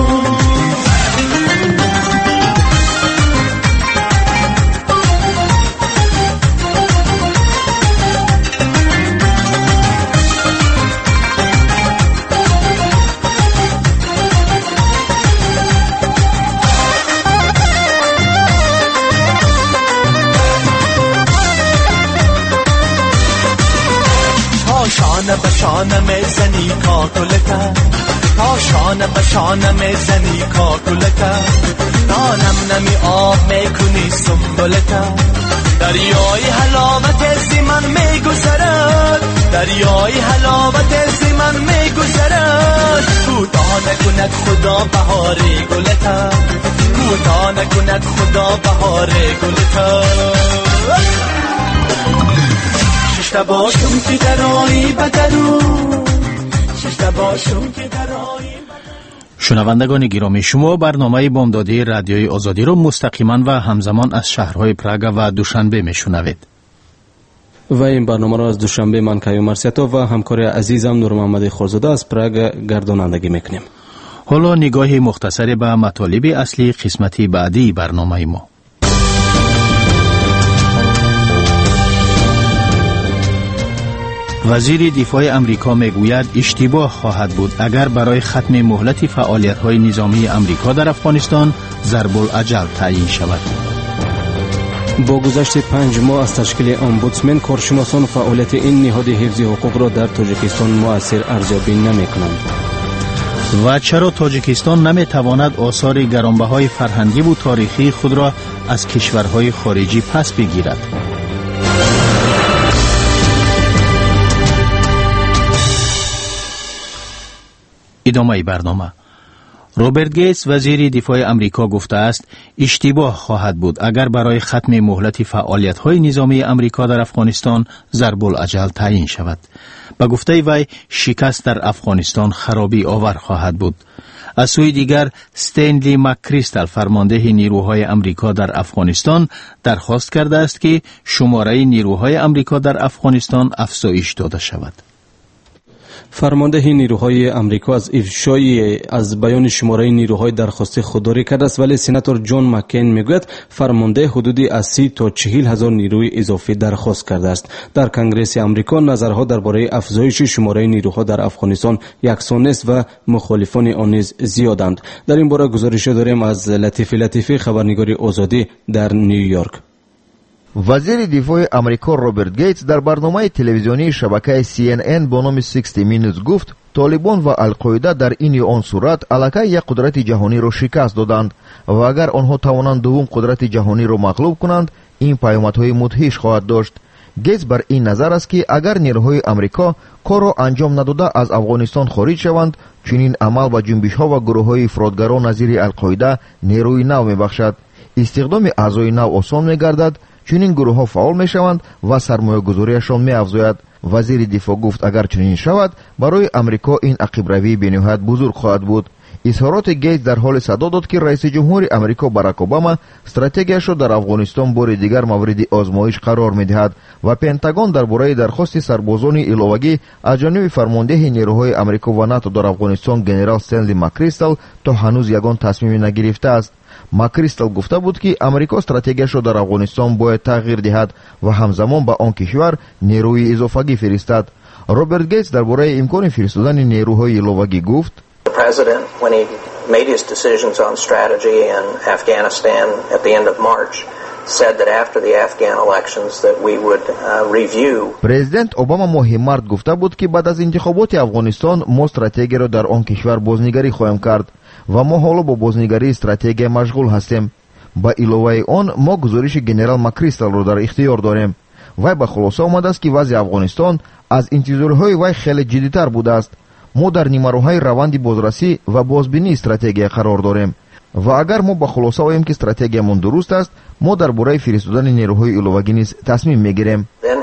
شانه به شانه میزنی کاکلتا تا شانه به شانه میزنی کاکلتا تا نم نمی آب میکنی سنبلتا دریای حلاوت زی من میگذرد دریای حلاوت زی من میگذرد کوتاه نکند خدا بهار گلتا کوتاه نکند خدا بهار گلتا ششته باشم که در آیی بدرون ششته باشم که در آیی. شنوندگان گرامی، شما برنامه بامدادی رادیوی آزادی را مستقیما و همزمان از شهرهای پراگ و دوشنبه میشنوید. و این برنامه را از دوشنبه من کیومر سیاتو و همکار عزیزم نور محمد خورزاده از پراگ گردانندگی میکنیم. حالا نگاه مختصری به مطالب اصلی قسمتی بعدی برنامه ما. وزیر دفاع امریکا میگوید اشتباه خواهد بود اگر برای ختم مهلت فعالیت‌های نظامی امریکا در افغانستان ضرب الاجل تعیین شود. با گذشت پنج ماه از تشکیل امبودسمن، کارشناسان فعالیت این نهاد حفظ حقوق را در تاجیکستان مؤثر ارزیابی نمی‌کنند. و چرا تاجیکستان نمی‌تواند آثار گرانبهای فرهنگی و تاریخی خود را از کشورهای خارجی پس بگیرد؟ ادامه برنامه. روبرت گیتس وزیر دفاع امریکا گفته است اشتباه خواهد بود اگر برای ختم مهلت فعالیت‌های نظامی امریکا در افغانستان ضرب الاجل تعیین شود. به گفته وی شکست در افغانستان خرابی آور خواهد بود. از سوی دیگر استنلی مکریستال فرمانده نیروهای امریکا در افغانستان درخواست کرده است که شماره نیروهای امریکا در افغانستان افزایش داده شود. فرمانده نیروهای امریکا از افشای از بیان شماره نیروهای درخواست خودداری کرده است، ولی سناتور جان مکین میگوید فرمانده حدودی از سی تا چهل هزار نیروی اضافی درخواست کرده است. در کنگره امریکا نظرها درباره افزایش شماره نیروها در افغانستان یکسان است و مخالفان آن نیز زیادند. در این باره گزارش داریم از لطیف لطیفی، خبرنگار آزادی در نیویورک. вазири дифои амрико роберт гейтс дар барномаи телевизионии шабакаи си эн эн бо номи sixty minutes гуфт толибон ва алқоида дар ин ё он сурат аллакай як қудрати ҷаҳониро шикаст доданд ва агар онҳо тавонанд дуввум қудрати ҷаҳониро мағлуб кунанд ин паёмадҳои мудҳиш хоҳад дошт. гейтс бар ин назар аст ки агар нерӯҳои амрико корро анҷом надода аз афғонистон хориҷ шаванд чунин амал ба ҷунбишҳо ва гурӯҳҳои ифротгаро назири алқоида нерӯи нав мебахшад. истиқдоми аъзои нав осон мегардад, чунин гурӯҳҳо фаъол мешаванд ва сармоягузориашон меафзояд. вазири дифоъ гуфт агар чунин шавад барои амрико ин ақибравии бениҳоят бузург хоҳад буд. изҳороти гейтс дар ҳоле садо дод ки раиси ҷумҳури амрико барак обама стратегияшро дар афғонистон бори дигар мавриди озмоиш қарор медиҳад ва пентагон дар бораи дархости сарбозони иловагӣ аз ҷониби фармондеҳи нерӯҳои амрико ва нато дар афғонистон генерал стенли макристал то ҳанӯз ягон тасмиме нагирифтааст. макристал гуфта буд ки амрико стратегияшро дар афғонистон бояд тағйир диҳад ва ҳамзамон ба он кишвар нерӯи изофагӣ фиристад. роберт гейтс дар бораи имкони фиристодани нерӯҳои иловагӣ гуфт: The president, when he made his decisions on strategy in Afghanistan at the end of March, said that after the Afghan elections that we would uh, review. Президент Обама моҳи март гуфта буд ки баъд аз интихоботи Афғонистон мо стратегияро дар он кишвар бознигарӣ хоҳем кард ва мо ҳоло бо бознигарии стратегия машғул ҳастем. ба иловаи он мо гузориши генерал макристалро дар ихтиёр дорем. вай ба хулоса омадааст ки вазъи Афғонистон аз интизорҳои вай хеле ҷиддитар будааст. мо дар нимароҳаи раванди бозрасӣ ва бозбинии стратегия қарор дорем ва агар мо ба хулоса оем ки стратегиямон дуруст аст, мо дар бораи фиристодани нерӯҳои иловагӣ низ тасмим мегирем.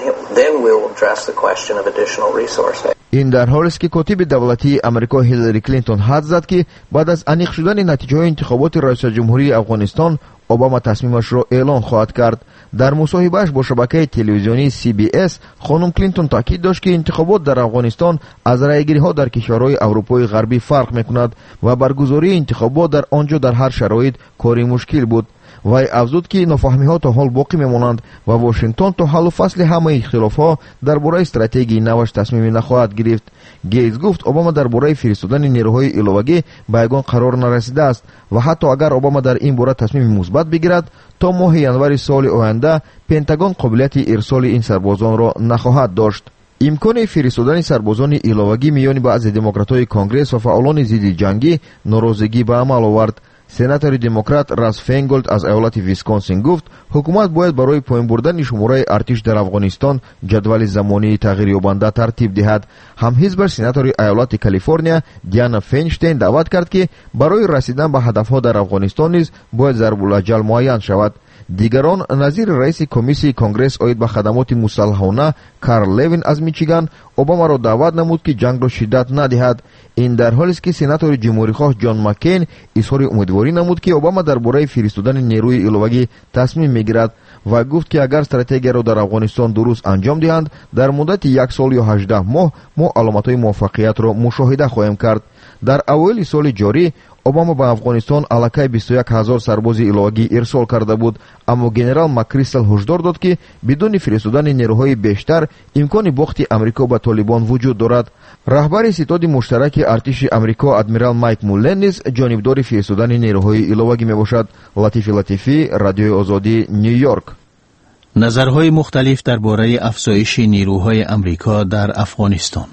ин дар ҳолест ки котиби давлатии амрико ҳиллари клинтон ҳад зад ки баъд аз аниқ шудани натиҷаҳои интихоботи раисҷумҳурии афғонистон обама тасмимашро эълон хоҳад кард. дар мусоҳибааш бо шабакаи телевизионии си би эс хонум клинтон таъкид дошт ки интихобот дар афғонистон аз райгириҳо дар кишварҳои аврупои ғарбӣ фарқ мекунад ва баргузории интихобот дар он ҷо дар ҳар шароит кори мушкил буд. вай афзуд ки нофаҳмиҳо то ҳол боқӣ мемонанд ва Вашингтон то ҳаллу фасли ҳамаи ихтилофҳо дар бораи стратегияи наваш тасмиме нахоҳад гирифт. гейтс гуфт обама дар бораи фиристодани нерӯҳои иловагӣ ба ягон қарор нарасидааст ва ҳатто агар обама дар ин бора тасмими мусбат бигирад, то моҳи январи соли оянда пентагон қобилияти ирсоли ин сарбозонро нахоҳад дошт. имкони фиристодани сарбозони иловагӣ миёни баъзе демократҳои конгресс ва фаъолони зидди ҷангӣ норозигӣ ба амал овард. сенатори демократ Рас Фейнголд аз айолати Висконсин гуфт ҳукумат бояд барои поин бурдани шумораи артиш дар Афғонистон ҷадвали замонии тағйирёбанда тартиб диҳад. ҳамҳизбаш сенатори айолати Калифорния Диана Фейнштейн даъват кард ки барои расидан ба ҳадафҳо дар Афғонистон низ бояд зарбулаҷал муайян шавад. дигарон назири раиси комиссияи конгресс оид ба хадамоти мусаллаҳона Карл Левин аз Мичиган обамаро даъват намуд ки ҷангро шиддат надиҳад. ин дар ҳолест ки сенатори ҷумҳурихоҳ ҷон Маккейн изҳори умедворӣ намуд ки обама дар бораи фиристодани нерӯи иловагӣ тасмим мегирад. вай гуфт ки агар стратегияро дар Афғонистон дуруст анҷом диҳанд, дар муддати як сол ё ҳаждаҳ моҳ мо аломатҳои муваффақиятро мушоҳида хоҳем кард. дар авоили соли ҷорӣ обама ба Афғонистон аллакай бисту як ҳазор сарбози иловагӣ ирсол карда буд, аммо генерал макристал ҳушдор дод ки бидуни фиристодани нерӯҳои бештар имкони бохти амрико ба толибон вуҷуд дорад. раҳбари ситоди муштараки артиши амрико адмирал Майк Муллен низ ҷонибдори фиристодани нерӯҳои иловагӣ мебошад. латифи латифӣ, радиои озодӣ, Нью Йорк. назарҳои мухталиф дар бораи афзоиши нерӯҳои амрико дар афғонистон.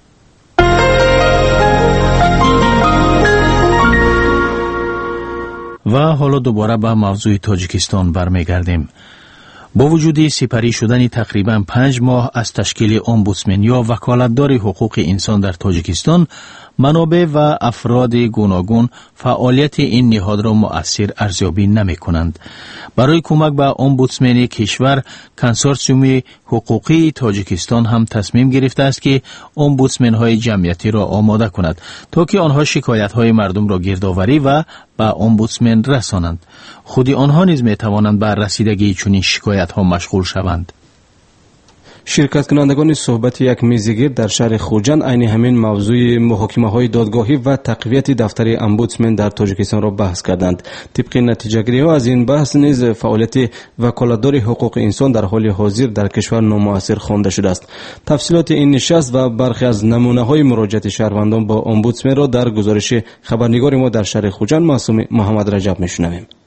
ва ҳоло дубора ба мавзӯи тоҷикистон бармегардем. бо вуҷуди сипарӣ шудани тақрибан панҷ моҳ аз ташкили омбудсмен ё ваколатдори ҳуқуқи инсон дар тоҷикистон, манобеъ ва афроди гуногун фаъолияти ин ниҳодро муассир арзёбӣ намекунанд. барои кӯмак ба омбудсмени кишвар, консорсиуми ҳуқуқии тоҷикистон ҳам тасмим гирифтааст ки омбудсменҳои ҷамъиятиро омода кунад, то ки онҳо шикоятҳои мардумро гирдоварӣ ва ба омбудсмен расонанд. худи онҳо низ метавонанд ба расидагии чунин шикоятҳо машғул шаванд. ширкаткунандагони суҳбати як мезигир дар шаҳри Хуҷанд айни ҳамин мавзӯи муҳокимаҳои додгоҳӣ ва тақвияти дафтари омбудсмен дар Тоҷикистонро баҳс карданд. тибқи натиҷагириҳо аз ин баҳс низ фаъолияти ваколатдори ҳуқуқи инсон дар ҳоли ҳозир дар кишвар номуассир хонда шудааст. тафсилоти ин нишаст ва бархе аз намунаҳои муроҷиати шаҳрвандон ба омбудсменро дар гузориши хабарнигори мо дар шаҳри Хуҷанд Маъсуми Муҳаммадраҷаб мешунавем.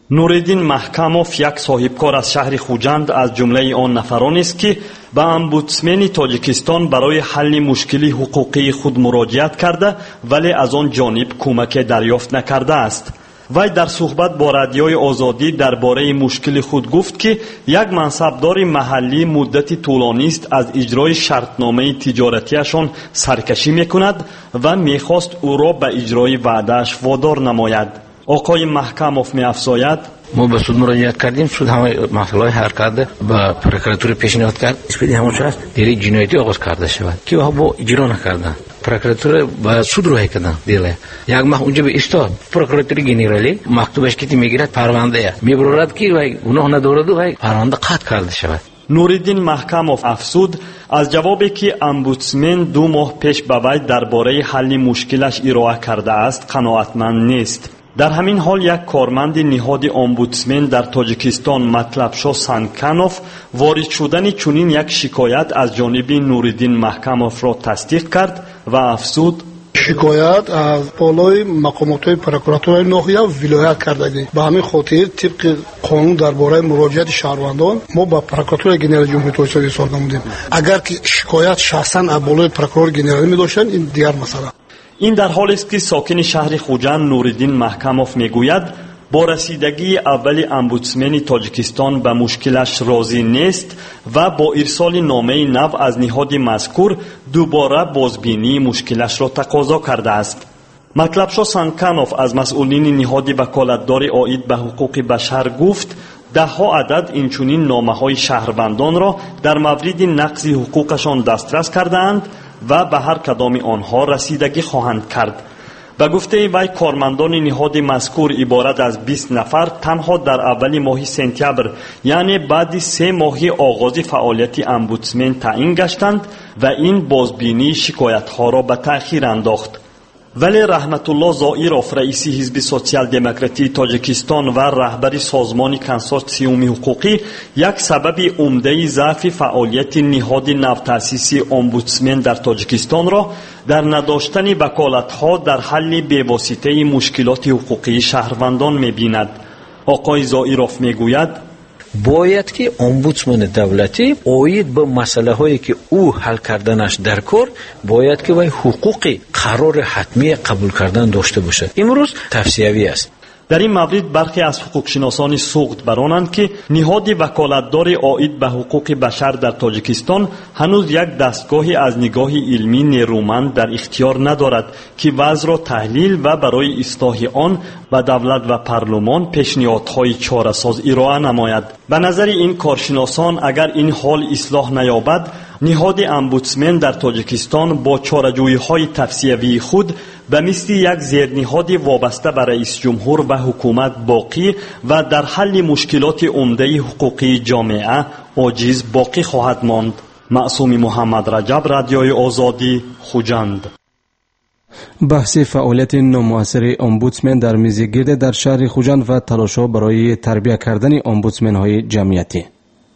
نوریدین محکموف یک صاحبکار از شهر خوجند از جمله آن نفرانی است که به امبودسمن تاجیکستان برای حل مشکلی حقوقی خود مراجعت کرده ولی از آن جانب کمک دریافت نکرده است. وی در صحبت با رادیوی آزادی درباره مشکل خود گفت که یک منصبدار محلی مدتی طولانی است از اجرای شرطنامه تجارتیشان سرکشی میکند و میخواست او را به اجرای وعدهش وادار نماید. آقای محکموف می‌افزاید: ما به سود مراجعت کردیم، سود همه مسائل حل کرده، به پروکراتور پیشنهاد کرد اسپیدی همون است دیری جنایتی آغاز کرده شود که ها با اجرا نکردن. پروکراتور به سود روی کردن دیله یک ماه اونجا به استاد پروکراتور گنرالی مکتوبش که میگیرد پرونده میبرد که وای گناه ندارد و پرونده قطع کرده شود. نوریدین محکموف افزود از جوابی که امبودسمن دو ماه پیش به وی درباره حل مشکلش ارائه کرده است قناعتمند نیست. در همین حال یک کارمند نهاد امبودسمن در تاجیکستان مطلبشو سانکانوف وارد شدن چنین یک شکایت از جانب نوریدین محکموف را تصدیق کرد و افزود: شکایت از بالای مقامات پروکراتور ناحیه ولایت کردگی. به همین خاطر طبق قانون درباره مراجعت شهروندان ما با پروکراتور گنرال جمهوری تاجیکستان اظهار نمودیم. اگر که شکایت شخصا از بالای پروکراتور گنرالی می داشتند این دیگر مسئله. این در حالی است که ساکن شهر خوجند نوریدین محکموف میگوید با رسیدگی اول امبودسمن تاجیکستان به مشکلش راضی نیست و با ارسال نامه نو از نهاد مذکور دوباره بازبینی مشکلش را تقاضا کرده است. مطلبشو سانکانوف از مسئولین نهاد وکالتدار عاید به حقوق بشر گفت ده ها عدد اینچنین نامه های شهروندان را در مورد نقض حقوقشان دسترس کردند و به هر کدام آنها رسیدگی خواهند کرد. به گفته وی کارمندان نهاد مذکور عبارت از بیست نفر تنها در اول ماه سپتامبر یعنی بعد سه ماه آغاز فعالیت امبودسمن تعیین گشتند و این بازبینی شکایت ها را به تأخیر انداخت. ولی رحمت الله زائیروف رئیس حزب سوسیال دموکراتی تاجیکستان و رهبر سازمان کنسورسیوم حقوقی یک سبب عمده ضعف فعالیت نهاد نوتأسیسی امبودسمن در تاجیکستان را در نداشتن وکالت‌ها در حل بی‌واسطه مشکلات حقوقی شهروندان می‌بیند. آقای زائیروف میگوید باید که امبودسمن دولتی اوید به مسئله هایی که او حل کردنش در کار باید که وای حقوق قرار حتمی قبول کردن داشته باشه. امروز تفسیری است. در این مورد برخی از حقوق شناسان سوخت برانند که نهاد وکالتدار عاید به حقوق بشر در تاجیکستان هنوز یک دستگاهی از نگاه علمی نیرومند در اختیار ندارد که وضع را تحلیل و برای اصلاح آن به دولت و پارلمان پیشنهادهای چاره‌ساز ارائه نماید. به نظر این کارشناسان اگر این حال اصلاح نیابد نهاد امبودسمن در تاجیکستان با چاره‌جویی‌های تفسیری خود به مثل یک زیرنهاد وابسته به رئیس جمهور و حکومت باقی و در حل مشکلات عمده حقوقی جامعه عاجز باقی خواهد ماند. معصوم محمد رجب، رادیوی آزادی، خوجند. بحث فعالیت نامؤثر امبودسمن در میزگرد در شهر خوجند و تلاش‌ها برای تربیت کردن امبودسمن‌های جمعیتی.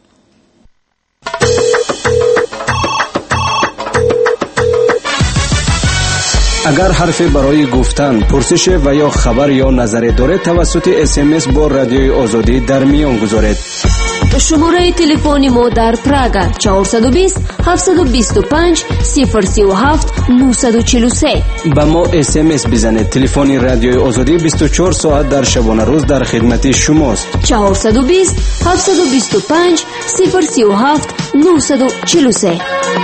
اگر حرفی برای گفتن، پرسش و یا خبر یا نظری دارید توسط اس ام اس با رادیوی آزادی در میان گذارید. شماره تلفن ما در پراگ چهارصد و بیست هفتصد و بیست و پنج صفر سی و هفت نهصد و چهل و سه. با ما اس ام اس بزنید. تلفن رادیوی آزادی بیست و چهار ساعت در شبانه روز در خدمت شماست. چهارصد و بیست هفتصد و بیست و پنج صفر سی و هفت نهصد و چهل و سه.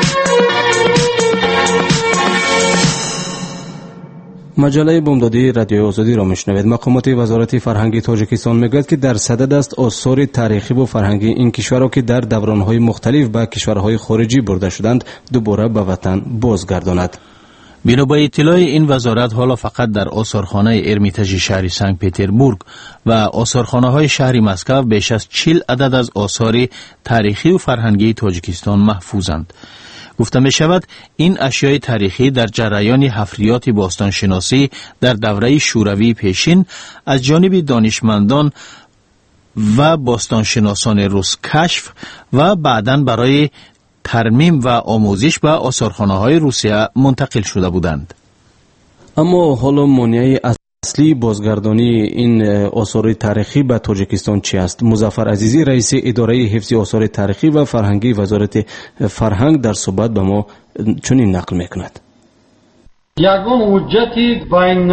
مجله بامدادی رادیوی آزادی را میشنوید. مقامات وزارت فرهنگ تاجیکستان میگوید که در صدد است آثار تاریخی و فرهنگی این کشورها که در دورانهای مختلف به کشورهای خارجی برده شدند دوباره به وطن بازگرداند. بنا به اطلاع این وزارت حالا فقط در آثارخانه ارمیتاژ شهر سنت پتربورگ و آثارخانه های شهر مسکو بیش از چهل عدد از آثار تاریخی و فرهنگی تاجیکستان محفوظند. گفته می شود این اشیای تاریخی در جریان حفریات باستانشناسی در دوره شوروی پیشین از جانب دانشمندان و باستانشناسان روس کشف و بعداً برای ترمیم و آموزش به آثارخانه های روسیه منتقل شده بودند. اما حالا مانعی از اصلی بازگردانی این آثار تاریخی به تاجیکستان چی است؟ مظفر عزیزی رئیس اداره حفظ آثار تاریخی و فرهنگی وزارت فرهنگ در صحبت به ما چنین نقل میکند. یگان حجت بین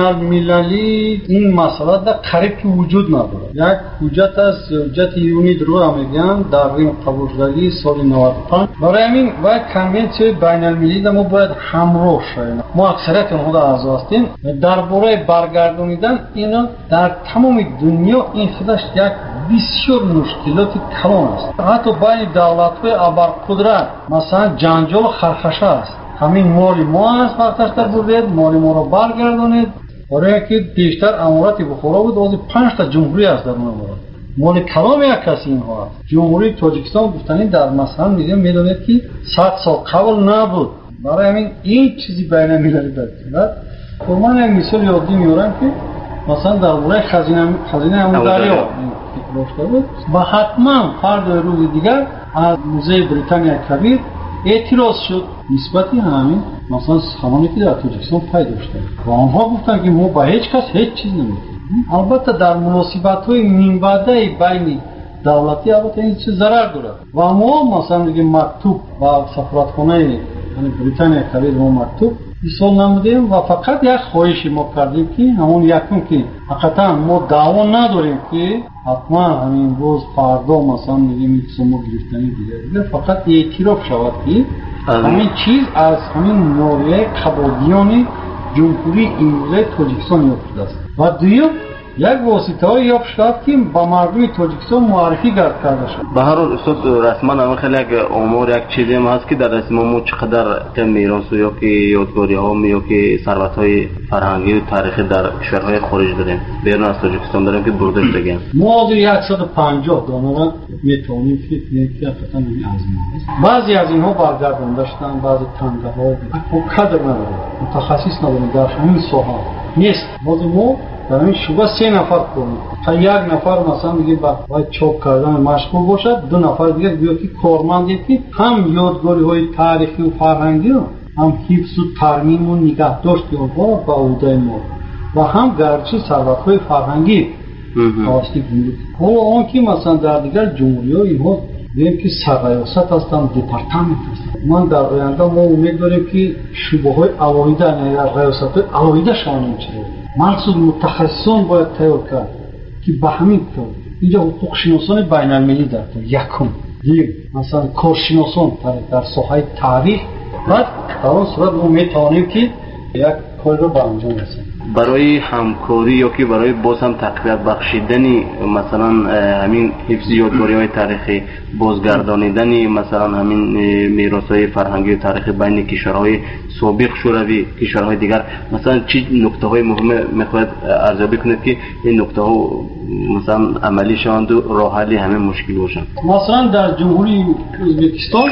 المللی این مسئله در قریب که وجود نداره. یک حجت است، حجت یونید رو میگن در ریم قبول شدگی سال نود و پنج. برای همین و کنونسیون بین المللی ما باید همراه شویم. ما اکثریت اونها در اعضا هستیم. درباره برگردانیدن اینا در تمام دنیا این خودش یک بسیار مشکلات کلان است. حتی بین دولت‌های ابرقدرت مثلا جنجال و خرخشه است. همین مالی ما است وقتش در بودید، مالی ما رو برگردانید. برای که بیشتر امارات بخارا بود، واسه پنج تا جمهوری است در اون امارات. مالی کلام یک کسی اینها است. جمهوری تاجیکستان گفتنی در مثلا میگم میدونید که صد سال قبل نبود. برای همین این چیزی بین المللی دارد. و من یک مثال یادی میارم که مثلا در برای خزینه خزینه همون دریا داشته بود و حتما فرد روز دیگر از موزه بریتانیا کبیر اعتراض شد نسبتی همین مثلا سامانی که در تاجیکستان پیدا شده و آنها گفتن که ما با هیچ کس هیچ چیز نمیکنیم. البته در مناسبت های نیمبعده بین دولتی البته این چیز ضرر دارد و ما مثلا دیگه مکتوب و سفارتخانه یعنی بریتانیا کبیر ما مکتوب ایصال نمودیم و فقط یک خواهشی ما کردیم که همون یکم که حقیقتا ما دعوا نداریم که حتما همین روز فردا مثلا میگیم سمو گرفتنی دیگه فقط اعتراف شود که همین چیز از همین نوریه قبادیان جمهوری امروزه تاجیکستان یافته است و دویم یک واسطه های یافت شد که با مردم تاجیکستان معرفی گرد کرده شد. به هر حال استاد رسما اما خیلی یک امور یک چیزی هم هست که در رسم ما چقدر میراث یا که یادگاری ها یا که ثروت های فرهنگی و تاریخی در کشورهای خارج داریم بیرون از تاجیکستان داریم که برده شده. ما از صد و پنجاه دانه را میتونیم فکر کنیم که حقیقتا این از ما بعضی از اینها برگردان داشتن، بعضی تنده ها کادر نداره، متخصص نداره در همین ساحه نیست. باز ما در این شعبه سه نفر کنیم تا یک نفر مثلا میگه باید چاپ کردن مشغول باشد، دو نفر دیگه بیا که کارمندی که هم یادگاری های تاریخی و فرهنگی رو هم حفظ و ترمیم و نگهداشت اونها با عهده ما و هم گرچه ثروت های فرهنگی واسطه گمرک. حالا آن که مثلا در دیگر جمهوری ها اینها بگیم که سرریاست هستن، دپارتمنت هستن. من در آینده ما امید داریم که شعبه های علاویده یعنی ریاست های علاویده شامل شده. مخصوص متخصصان باید تیار کرد که به همین طور اینجا حقوق شناسان بین المللی در تو یکم دیگه مثلا کارشناسان در ساحه تاریخ بعد در اون صورت ما میتوانیم که یک کار رو به انجام رسانیم. برای همکاری یا که برای باز هم تقویت بخشیدنی مثلا همین حفظ یادگاری های تاریخی بازگردانیدنی مثلا همین میراث های فرهنگی و تاریخی بین کشورهای سابق شوروی کشورهای دیگر مثلا چی نکته های مهم میخواید ارزیابی کنید که این نکته ها مثلا عملی شوند و راه حل همین مشکل باشند؟ مثلا در جمهوری ازبکستان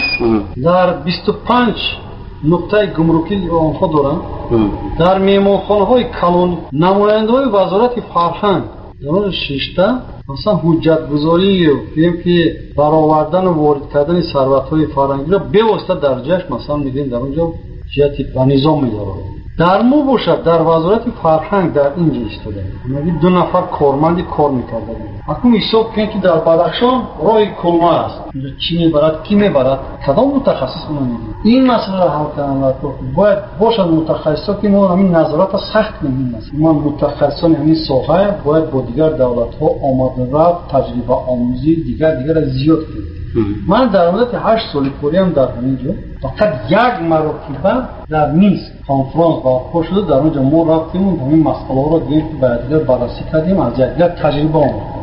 در بیست و پنج نقطه گمرکی آنها دارند. در میهمانخانه های کلون نماینده های وزارت فرهنگ در ششته مثلا حجت گذاری بگیم که برآوردن و وارد کردن ثروت های فرهنگی را به واسطه در جشن مثلا میگیم در اونجا جهت و نظام میذاره. در مو باشد در وزارت فرهنگ در اینجا ایستاده یعنی دو نفر کارمندی کار میکردن. اکنون حساب کنید که در بدخشان راه کلمه است چی میبرد کی میبرد کدام متخصص اون میگه این مسئله را حل کردن باید باشد متخصصا که ما همین نظارت سخت نمیدیم. ما متخصصان همین ساحه باید با دیگر دولت ها آمد رفت تجربه آموزی دیگر دیگر را زیاد کنیم. من در مدت هشت سال کاریم در همینجا فقط یک مرتبه در مینسک کنفرانس برگزار شده در اونجا ما رفتیم و همین مسئله ها را دیدیم که باید دیگر بررسی کردیم از یک تجربه آموزیم.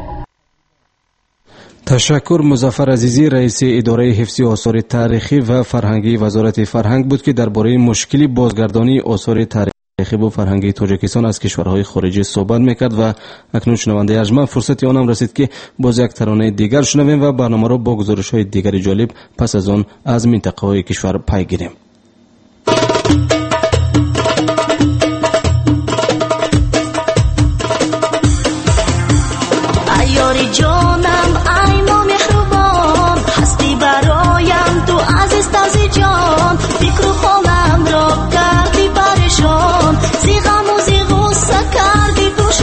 تشکر. مظفر عزیزی رئیس اداره حفظ آثار تاریخی و فرهنگی وزارت فرهنگ بود که درباره مشکلی بازگردانی آثار تاریخی و فرهنگی تاجیکستان از کشورهای خارجی صحبت میکرد و اکنون شنونده ارجمند فرصتی آنم رسید که باز یک ترانه دیگر شنویم و برنامه را با گزارش های دیگر جالب پس از آن از منطقه های کشور پی گیریم. ایاری جانم ای ما مهربان هستی برایم تو عزیز تازی جان فکر و خالم را کردی پریشان زی غم و زی غصه کردی تو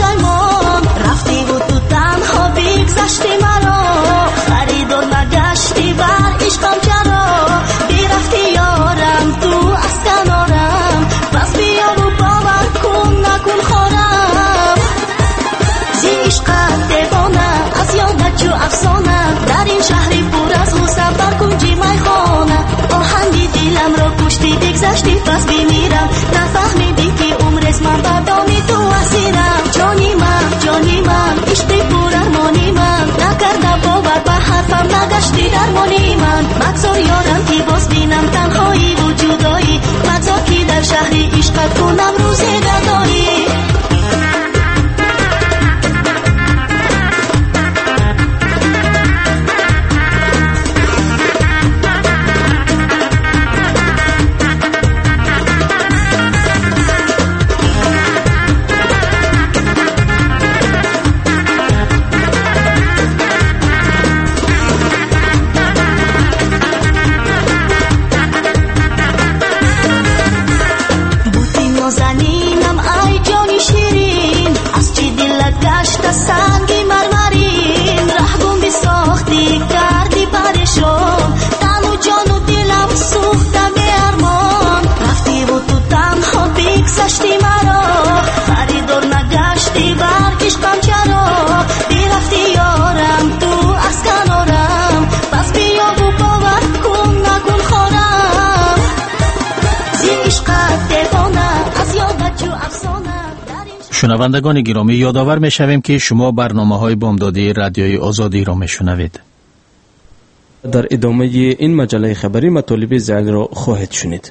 کنم روز نداری. شنوندگان گرامی، یادآور می‌شویم که شما برنامه‌های بامدادی رادیوی آزادی را می‌شنوید. در ادامه این مجله خبری مطالب زیاد را خواهید شنید.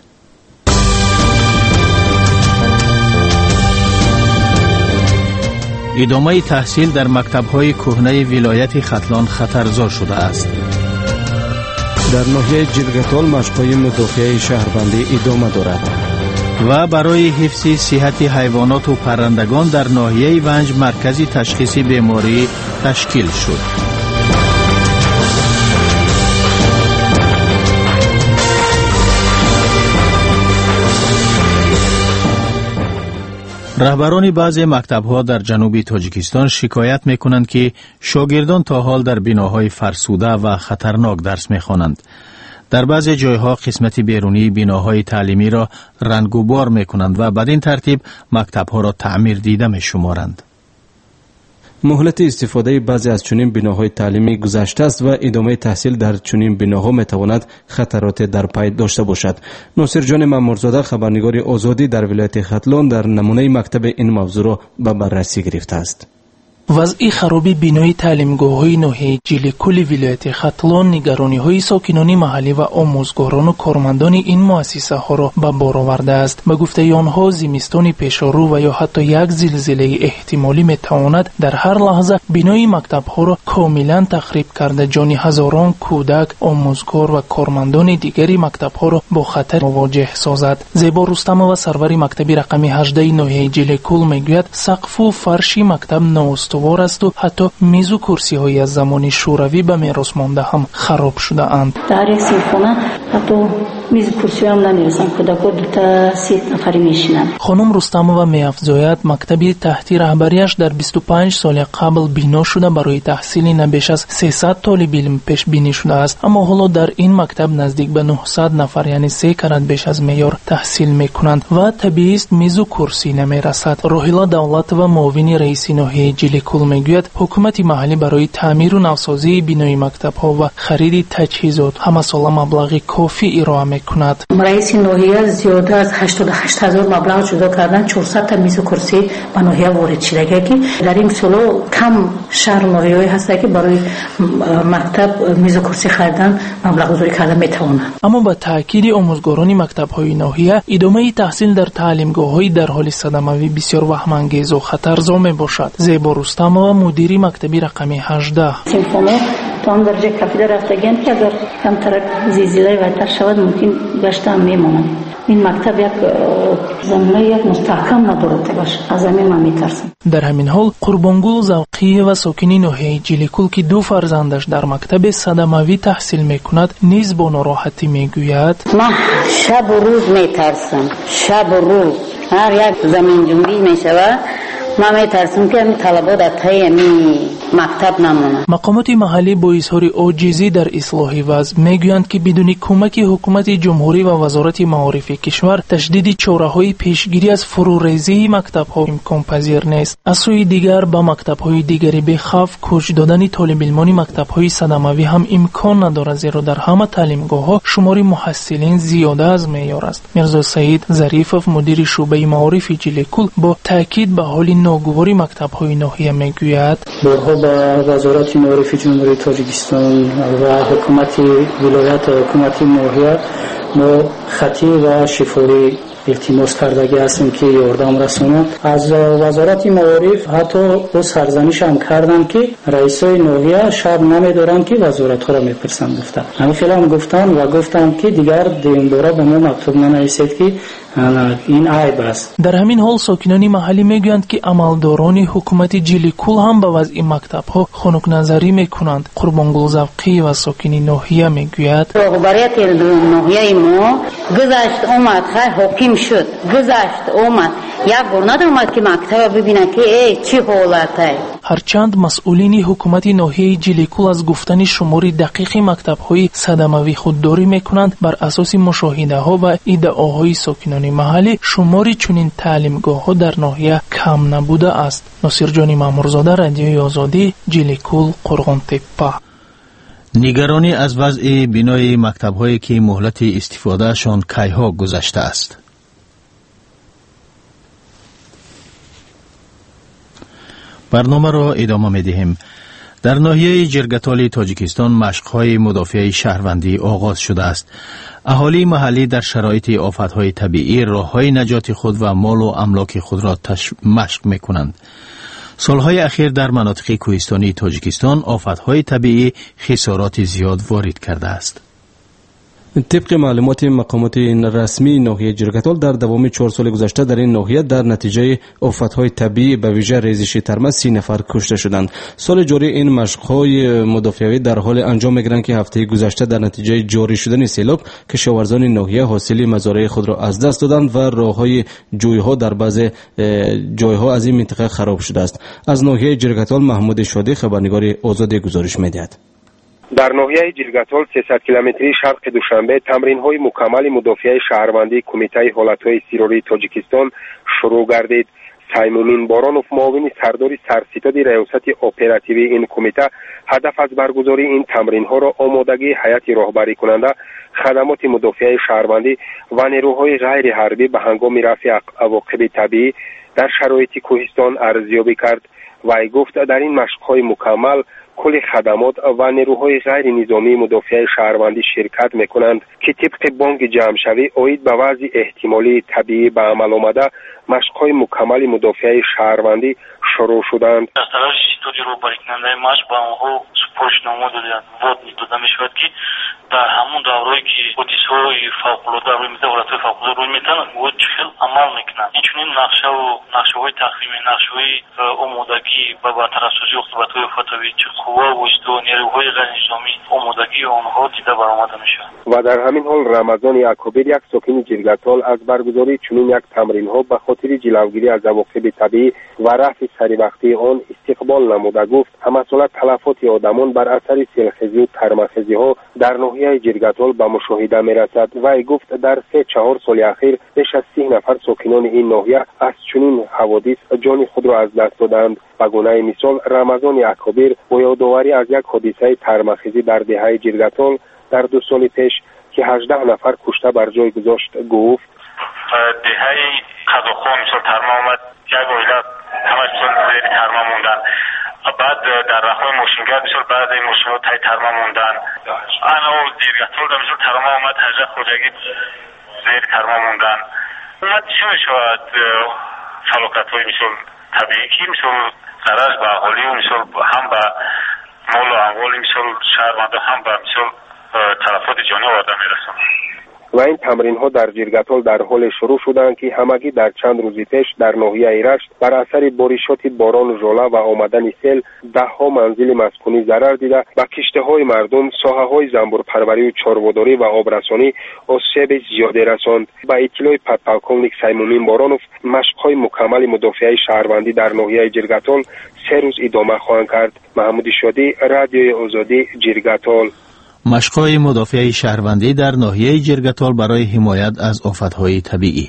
ادامه تحصیل در مکتب‌های کهنه ولایت ختلان خطرزا شده است. در ناحیه جلگتال مشق‌های مدافع شهربندی ادامه دارد. و برای حفظ صحت حیوانات و پرندگان در ناحیه ونج مرکزی تشخیص بیماری تشکیل شد. رهبران بعضی مکتب‌ها در جنوب تاجیکستان شکایت می‌کنند که شاگردان تا حال در بناهای فرسوده و خطرناک درس می‌خوانند. در بعضی جایها قسمت بیرونی بناهای تعلیمی را رنگوبار می‌کنند و بدین ترتیب مکتب‌ها را تعمیر دیده می‌شمارند. مهلت استفاده بعضی از چنین بناهای تعلیمی گذشته است و ادامه تحصیل در چنین بناها می‌تواند خطرات در پی داشته باشد. ناصر جان مامورزاده، خبرنگار آزادی در ولایت ختلان، در نمونه مکتب این موضوع را به بررسی گرفته است. وضع خرابی بینای تعلیمگاه‌های ناحیه جلیکل ولایت ختلان نگرانی‌های ساکنان محلی و آموزگاران و کارمندان این مؤسسه‌ها را به بار آورده است. به گفته آنها زمستان پیشرو و یا حتی یک زلزله احتمالی می‌تواند در هر لحظه بینای مکتب‌ها را کاملا تخریب کرده جان هزاران کودک، آموزگار و کارمندان دیگری مکتب‌ها را با خطر مواجه سازد. زیبا رستم و سرور مکتب رقم هجده ناحیه جلیکل میگوید سقف و فرش مکتب ناست وار است و حتی میز و کرسی های از زمان شوروی به میراث مانده هم خراب شده اند. در یک سینخانه حتی میز و کرسی هم نمیرسن، کودک‌ها دو تا سه نفری میشینند. خانم رستمова می‌افزاید مکتبی تحت رهبریش در بیست و پنج سال قبل بنا شده برای تحصیل نه بیش از سیصد طالب علم پیش بینی شده است، اما حالا در این مکتب نزدیک به نهصد نفر یعنی سه کرات بیش از معیار تحصیل میکنند و طبیعی است میز و کرسی نمیرسد. راهیلا دولت و معاون رئیس ناحیه جلیکل میگوید حکومت محلی برای تعمیر و نوسازی بینای مکتب‌ها و خرید تجهیزات همه ساله مبلغ کافی ارائه میکند. رئیس ناحیه زیاده از هشتاد و هشت هزار مبلغ جدا کردن چهارصد تا میز و کرسی به ناحیه وارد شده که در این سال کم شهر ناحیه‌ای هست که برای مکتب میز و کرسی خریدن مبلغ گذاری کردن میتونه. اما با تاکید آموزگاران مکتب‌های ناحیه ادامه تحصیل در تعلیمگاه‌های در حال صدمه‌ای بسیار وهم‌انگیز و خطرزا میباشد. زیبا رستم و مدیری مکتبی رقم هجده سینفونه تا آن درجه کفیده رفتگیند که اگر کمتر زلزله بدتر شود ممکن گشته هم میمانند. این مکتب یک زمینه یک مستحکم ندارد باشه، از همین من میترسم. در همین حال قربانگل زوقی و ساکنی ناحیه جلیکل که دو فرزندش در مکتب صدموی تحصیل میکند نیز با ناراحتی میگوید من شب و روز میترسم، شب و روز هر یک زمین جنبی میشود من میترسم که همین طلبات اتای همین مکتب نمونه. مقامات محلی با اظهار عاجزی در اصلاح وضع میگویند که بدون کمک حکومت جمهوری و وزارت معارف کشور تشدید چاره‌های پیشگیری از فروریزی مکتب‌ها امکان پذیر نیست. از سوی دیگر با مکتب‌های دیگری به خوف کوچ دادن طالب علمان مکتب‌های صدموی هم امکان ندارد، زیرا در همه تعلیمگاه‌ها شمار محصلین زیاده از معیار است. میرزا سعید ظریفов مدیر شعبه معارف جلیکل با تاکید به حال ناگواری مکتب‌های ناحیه میگوید با وزارت معارف جمهوری تاجیکستان و حکومت ولایت و حکومت ناحیه ما خطی و شفاری التماس کردگی هستیم که یاردم رسونند. از وزارت معارف حتی او سرزنش هم کردن که رئیسای ناحیه شب نمیدارن که وزارت ها را میپرسن. گفتن همین خیلی هم گفتن و گفتن که دیگر این دوره به ما مکتوب ننویسید که این عیب است. در همین حال ساکنان محلی میگویند که عملداران حکومت جیلیکول هم به وضع مکتب ها خنک نظری میکنند. قربانگل زوقی و ساکنی ناحیه میگوید رهبریت ناحیه ما گذشت اومد خیر حاکم شد، گذشت اومد یک بار ندامد که مکتب ببینه که ای چی حالته. هرچند مسئولین حکومت ناحیه جیلیکول از گفتن شمار دقیق مکتب های صدموی خودداری میکنند، بر اساس مشاهده ها و ادعاهای ساکنان محلی شمار چنین تعلیمگاه ها در ناحیه کم نبوده است. ناصر جان مامورزاده، رادیوی آزادی، جیلیکول، قرغان تپه. نگرانی از وضع بنای مکتب هایی که مهلت استفاده شان کیها گذشته است. برنامه را ادامه می دهیم. در ناحیه جرگتال تاجیکستان مشق‌های مدافع شهروندی آغاز شده است. اهالی محلی در شرایط آفت‌های طبیعی راه‌های نجات خود و مال و املاک خود را مشق می‌کنند. سالهای اخیر در مناطق کوهستانی تاجیکستان آفت‌های طبیعی خسارات زیاد وارد کرده است. طبق معلومات مقامات رسمی ناحیه جرگتال در دوام چهار سال گذشته در این ناحیه در نتیجه آفت‌های طبیعی به ویژه ریزش ترمز سی نفر کشته شدند. سال جاری این مشق‌های مدافعی در حال انجام می‌گیرند که هفته گذشته در نتیجه جاری شدن سیلاب کشاورزان ناحیه حاصل مزارع خود را از دست دادند و راه‌های جوی‌ها در بعضی جای‌ها از این منطقه خراب شده است. از ناحیه جرگتال محمود شادی، خبرنگار آزادی، گزارش می‌دهد. در ناحیه جرگتال سیصد کیلومتری شرق دوشنبه تمرین‌های مکمل مدافع شهروندی کمیته حالت‌های اضطراری تاجیکستان شروع گردید. سیمون بارانوف، معاون سردار سرستاد ریاست اپراتیوی این کمیته، هدف از برگزاری این تمرین‌ها را آمادگی هیئت راهبری کننده خدمات مدافع شهروندی و نیروهای غیر حربی به هنگام رفع عواقب طبیعی در شرایط کوهستان ارزیابی کرد. وی گفت در این مشق‌های مکمل کل خدمات و نیروهای غیر نظامی مدافع شهروندی شرکت میکنند که طبق بانک جمع‌شوی اوید به وضع احتمالی طبیعی به عمل آمده مشق‌های مکمل مدافع شهروندی شروع شدند. از طرف شتوری رو باریکننده مشق با آنها سپارشنامه دادند. وعده می‌داده می‌شود که در همون دوره‌ای که حادثه‌های فوق‌العاده روی می‌ده، حالت‌های فوق‌العاده روی می‌دهند، و چخل عمل می‌کنند. اینچنین نقشه و نقشه‌های تقویمی، نقشه‌های آمادگی و برطرف‌سازی عاقبت‌های آفتابی، چه قوا و وجود و نیروهای غیر نظامی آمادگی آنها دیده برآمده می‌شود. و در همین حال رمضان یعقوبی، یک ساکن جرگتال، از برگزاری چنین یک تمرین‌ها به خاطر جلوگیری از عواقب طبیعی و رفع سریوقتی آن استقبال نموده گفت همسالت تلفات آدمان بر اثر سیلخیزی و ترمخیزی ها در ناحیه جرگتال به مشاهده میرسد. و گفت در سه چهار سال اخیر بیش از سی نفر ساکنان این ناحیه از چنین حوادث جان خود را از دست دادند. به گونه مثال رمضان یعقوبی با یادآوری از یک حادثه ترمخیزی در دهه جرگتال در دو سال پیش که هجده نفر کشته بر جای گذاشت گفت دهه قضاخواه مثال ترما آمد، یک عائله همش مثال زیر ترما موندن، بعد در رخواه ماشینگر مثال بعد این ماشینات تای ترما موندن، انا و جرگتال در مثال ترما آمد، هجده خوجگی زیر ترما موندن. اومد چی میشود فلاکت های مثال طبیعی که مثال ضرر به اهالی و مثال هم به مال و اموال مثال شهرونده هم به مثال تلفات جانی آدم میرسند. و این تمرین ها در جرگتال در حال شروع شدند که همگی در چند روزی پیش در ناحیه ایرشت بر اثر بارشات باران و ژوله و آمدن سیل ده ها منزل مسکونی ضرر دیده و کشته های مردم، ساحه های زنبور پروری و چارواداری و آبرسانی آسیب زیاده رساند. با اطلاع پدپلکونیک سیمون بارانوف، مشق های مکمل مدافع شهروندی در ناحیه جرگتال سه روز ادامه خواهند کرد. محمود شادی، رادیوی آزادی، جرگتال. مشق‌های مدافع شهروندی در ناحیه جرگتال برای حمایت از آفت‌های طبیعی.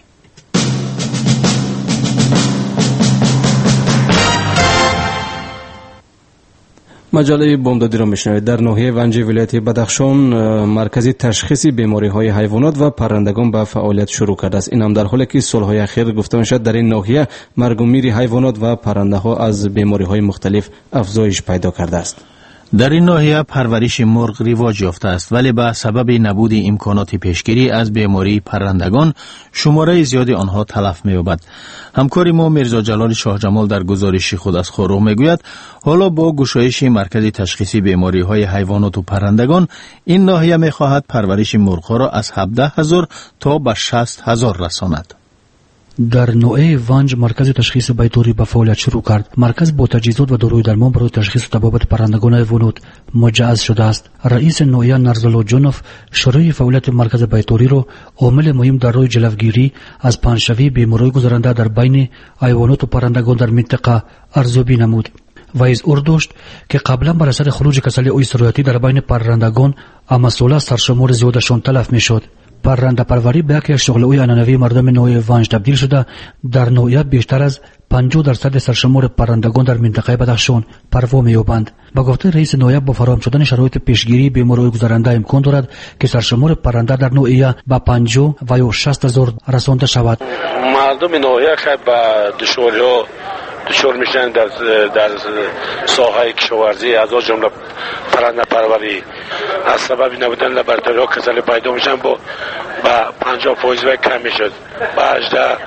مجله بامدادی را میشنوید. در ناحیه ونج ولایت بدخشان مرکزی تشخیص بیماری‌های حیوانات و پرندگان به فعالیت شروع کرده است. این هم در حالی که سال‌های اخیر گفته میشد در این ناحیه مرگ و میر حیوانات و پرنده‌ها از بیماری‌های مختلف افزایش پیدا کرده است. در این ناحیه پرورش مرغ رواج یافته است، ولی به سبب نبود امکانات پیشگیری از بیماری پرندگان شماره زیادی آنها تلف می‌یابد. همکار ما میرزا جلال شاه جمال در گزارش خود از خاروغ میگوید حالا با گشایش مرکز تشخیصی بیماری‌های حیوانات و پرندگان این ناحیه می‌خواهد پرورش مرغ‌ها را از هفده هزار تا به شصت هزار رساند. در نوعه ونج مرکز تشخیص بیتوری به فعالیت شروع کرد. مرکز با تجهیزات و داروی درمان برای تشخیص و تبابت پرندگان و حیوانات مجهز شده است. رئیس نوعه نرزلو جونوف شروع فعالیت مرکز بیتوری را عامل مهم در راه جلوگیری از پنجشوی بیماری گذرنده در بین حیوانات و پرندگان در منطقه ارزیابی نمود و از اردوشت که قبلا بر اثر خروج کسل اوی سرایتی در بین پرندگان امسوله سرشمار زیادشان تلف میشد. پرنده پروری به یکی از شغل‌های عنعنوی مردم نوع ونج تبدیل شده. در نوعیه بیشتر از پنجاه درصد سرشمار پرندگان در منطقه بدخشان پروا می‌یابند. با گفته رئیس نوعیه با فراهم شدن شرایط پیشگیری بیماری گذرنده امکان دارد که سرشمار پرنده در نوعیه به پنجاه و یا شصت هزار رسانده شود. مردم نوعیه خیلی به دشواری‌ها دچار میشن در در ساحه کشاورزی، از جمله پرنده پروری. از سبب نبودن لابراتوارها کسل پیدا میشن با با پنجاه فیصد و کم میشد، با هجده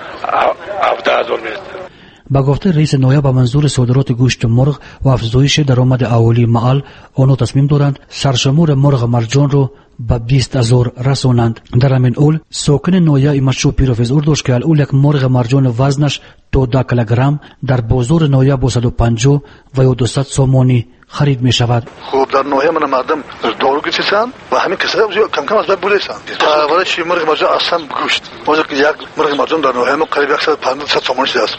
هفده هزار میرسه. با گفته رئیس نوعیه با منظور صادرات گوشت مرغ و افزایش درآمد اهالی محل آنها تصمیم دارند سرشمار مرغ مرجان رو به بیست هزار رسانند. در همین اول ساکن نوعیه مشروع پیروز اردوش که الاول یک مرغ مرجان وزنش دو کیلوگرم در بازار نوعیه با صد و پنجاه و یا دویست سومانی خرید می شود. خوب در نوعیه من مردم دارو گرفتن و همین کسایی کم کم از بین بودند. پرورش مرغ مرجان اصلا گوشت. واسه که یک مرغ مرجان در نوعیه ما قریب صد و پنجاه سومانی است.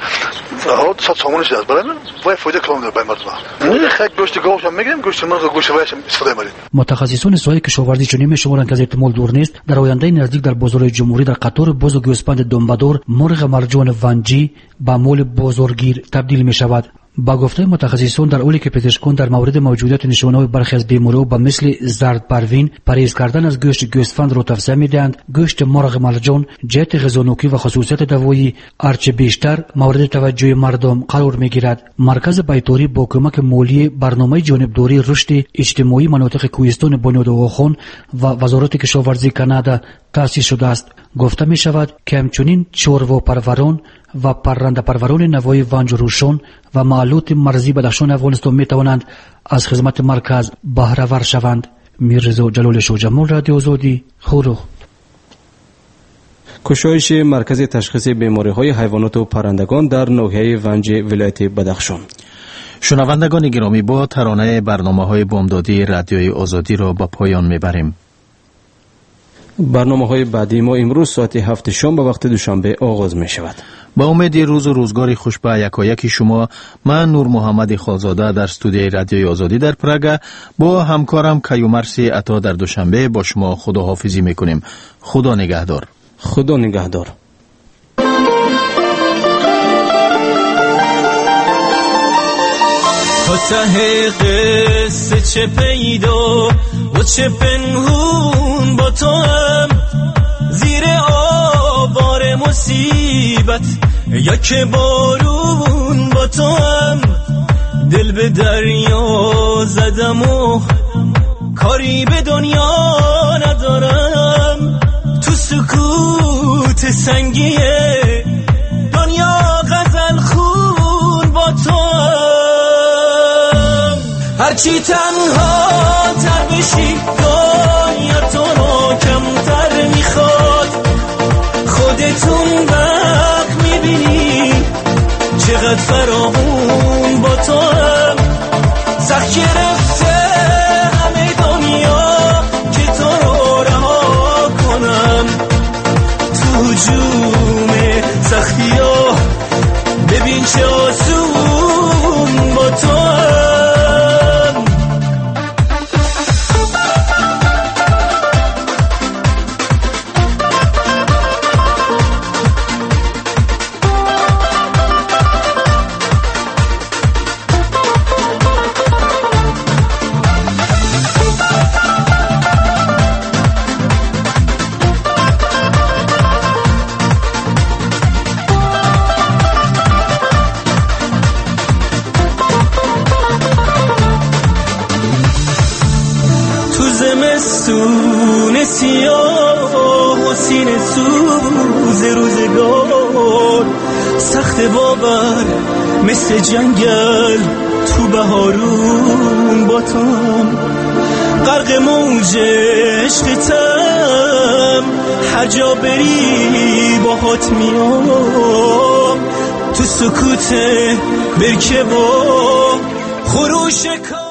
ها صد سومانی است. برای من وای فایده کلام در بین مردم. نه خیلی گوشت گاوش هم میگیم، گوشت مرغ گوشت وایش استفاده می‌کنیم. متخصصان سایه کشاورزی چنین می‌شمارند که از احتمال دور نیست در آینده نزدیک در بازار جمهوری در قطار باز و گوسفند دنبادور مرغ مرجان ونجی به مول بازارگیر تبدیل می شود. با گفته متخصصان در حالی که پزشکان در مورد موجودیت نشانه‌های برخی از بیماری‌ها به مثل زرد پروین پرهیز کردن از گوشت گوسفند را توصیه می‌دهند، گوشت مرغ مرجان جهت غذانوکی و خصوصیت دوایی هرچه بیشتر مورد توجه مردم قرار می‌گیرد. مرکز بیتوری با کمک مالی برنامه جانبداری رشد اجتماعی مناطق کوهستان بنیاد آقاخان و وزارت کشاورزی کانادا تأسیس شده است. گفته می شود که همچنین چروا پروران و پرنده پروران نوای ونج روشان و معلوط مرزی بدخشان افغانستان می توانند از خدمت مرکز بهره ور شوند. میرزا جلال شاه جمال، رادیو آزادی، خاروغ. گشایش مرکز تشخیص بیماری‌های حیوانات و پرندگان در ناحیه ونج ولایت بدخشان. شنوندگان گرامی، با ترانه برنامه‌های بامدادی رادیوی آزادی را به پایان میبریم. برنامه‌های بعدی ما امروز ساعت هفت شام به وقت دوشنبه آغاز می شود. با امید روز و روزگاری خوش به یکایک شما، من نور محمد خالزاده در استودیوی رادیوی آزادی در پراگ با همکارم کیومرسی عطا در دوشنبه با شما خداحافظی میکنیم. خدا نگهدار. خدا نگهدار. تا ته قصه چه پیدا و چه پنهون با تو هم، زیر آوار مصیبت یا که بارون با تو هم، دل به دریا زدم و کاری به دنیا ندارم، تو سکوت سنگیه دنیا غزل خون با تو هم. هرچی تنها تر بشی دنیا تو رو کمتر میخواد، خودتون وقت میبینی چقدر فراغون با تو هم، سخت گرفته همه دنیا که تو رو رها کنم، تو هجوم سختی ها ببین چه آسون با تو هم. زمستون سیاه و سینه سوز روزگار، سخت باور مثل جنگل تو بهارون با تام، غرق موج عشقتم، هر جا بری باهات میام، تو سکوت برکه با خروش کار.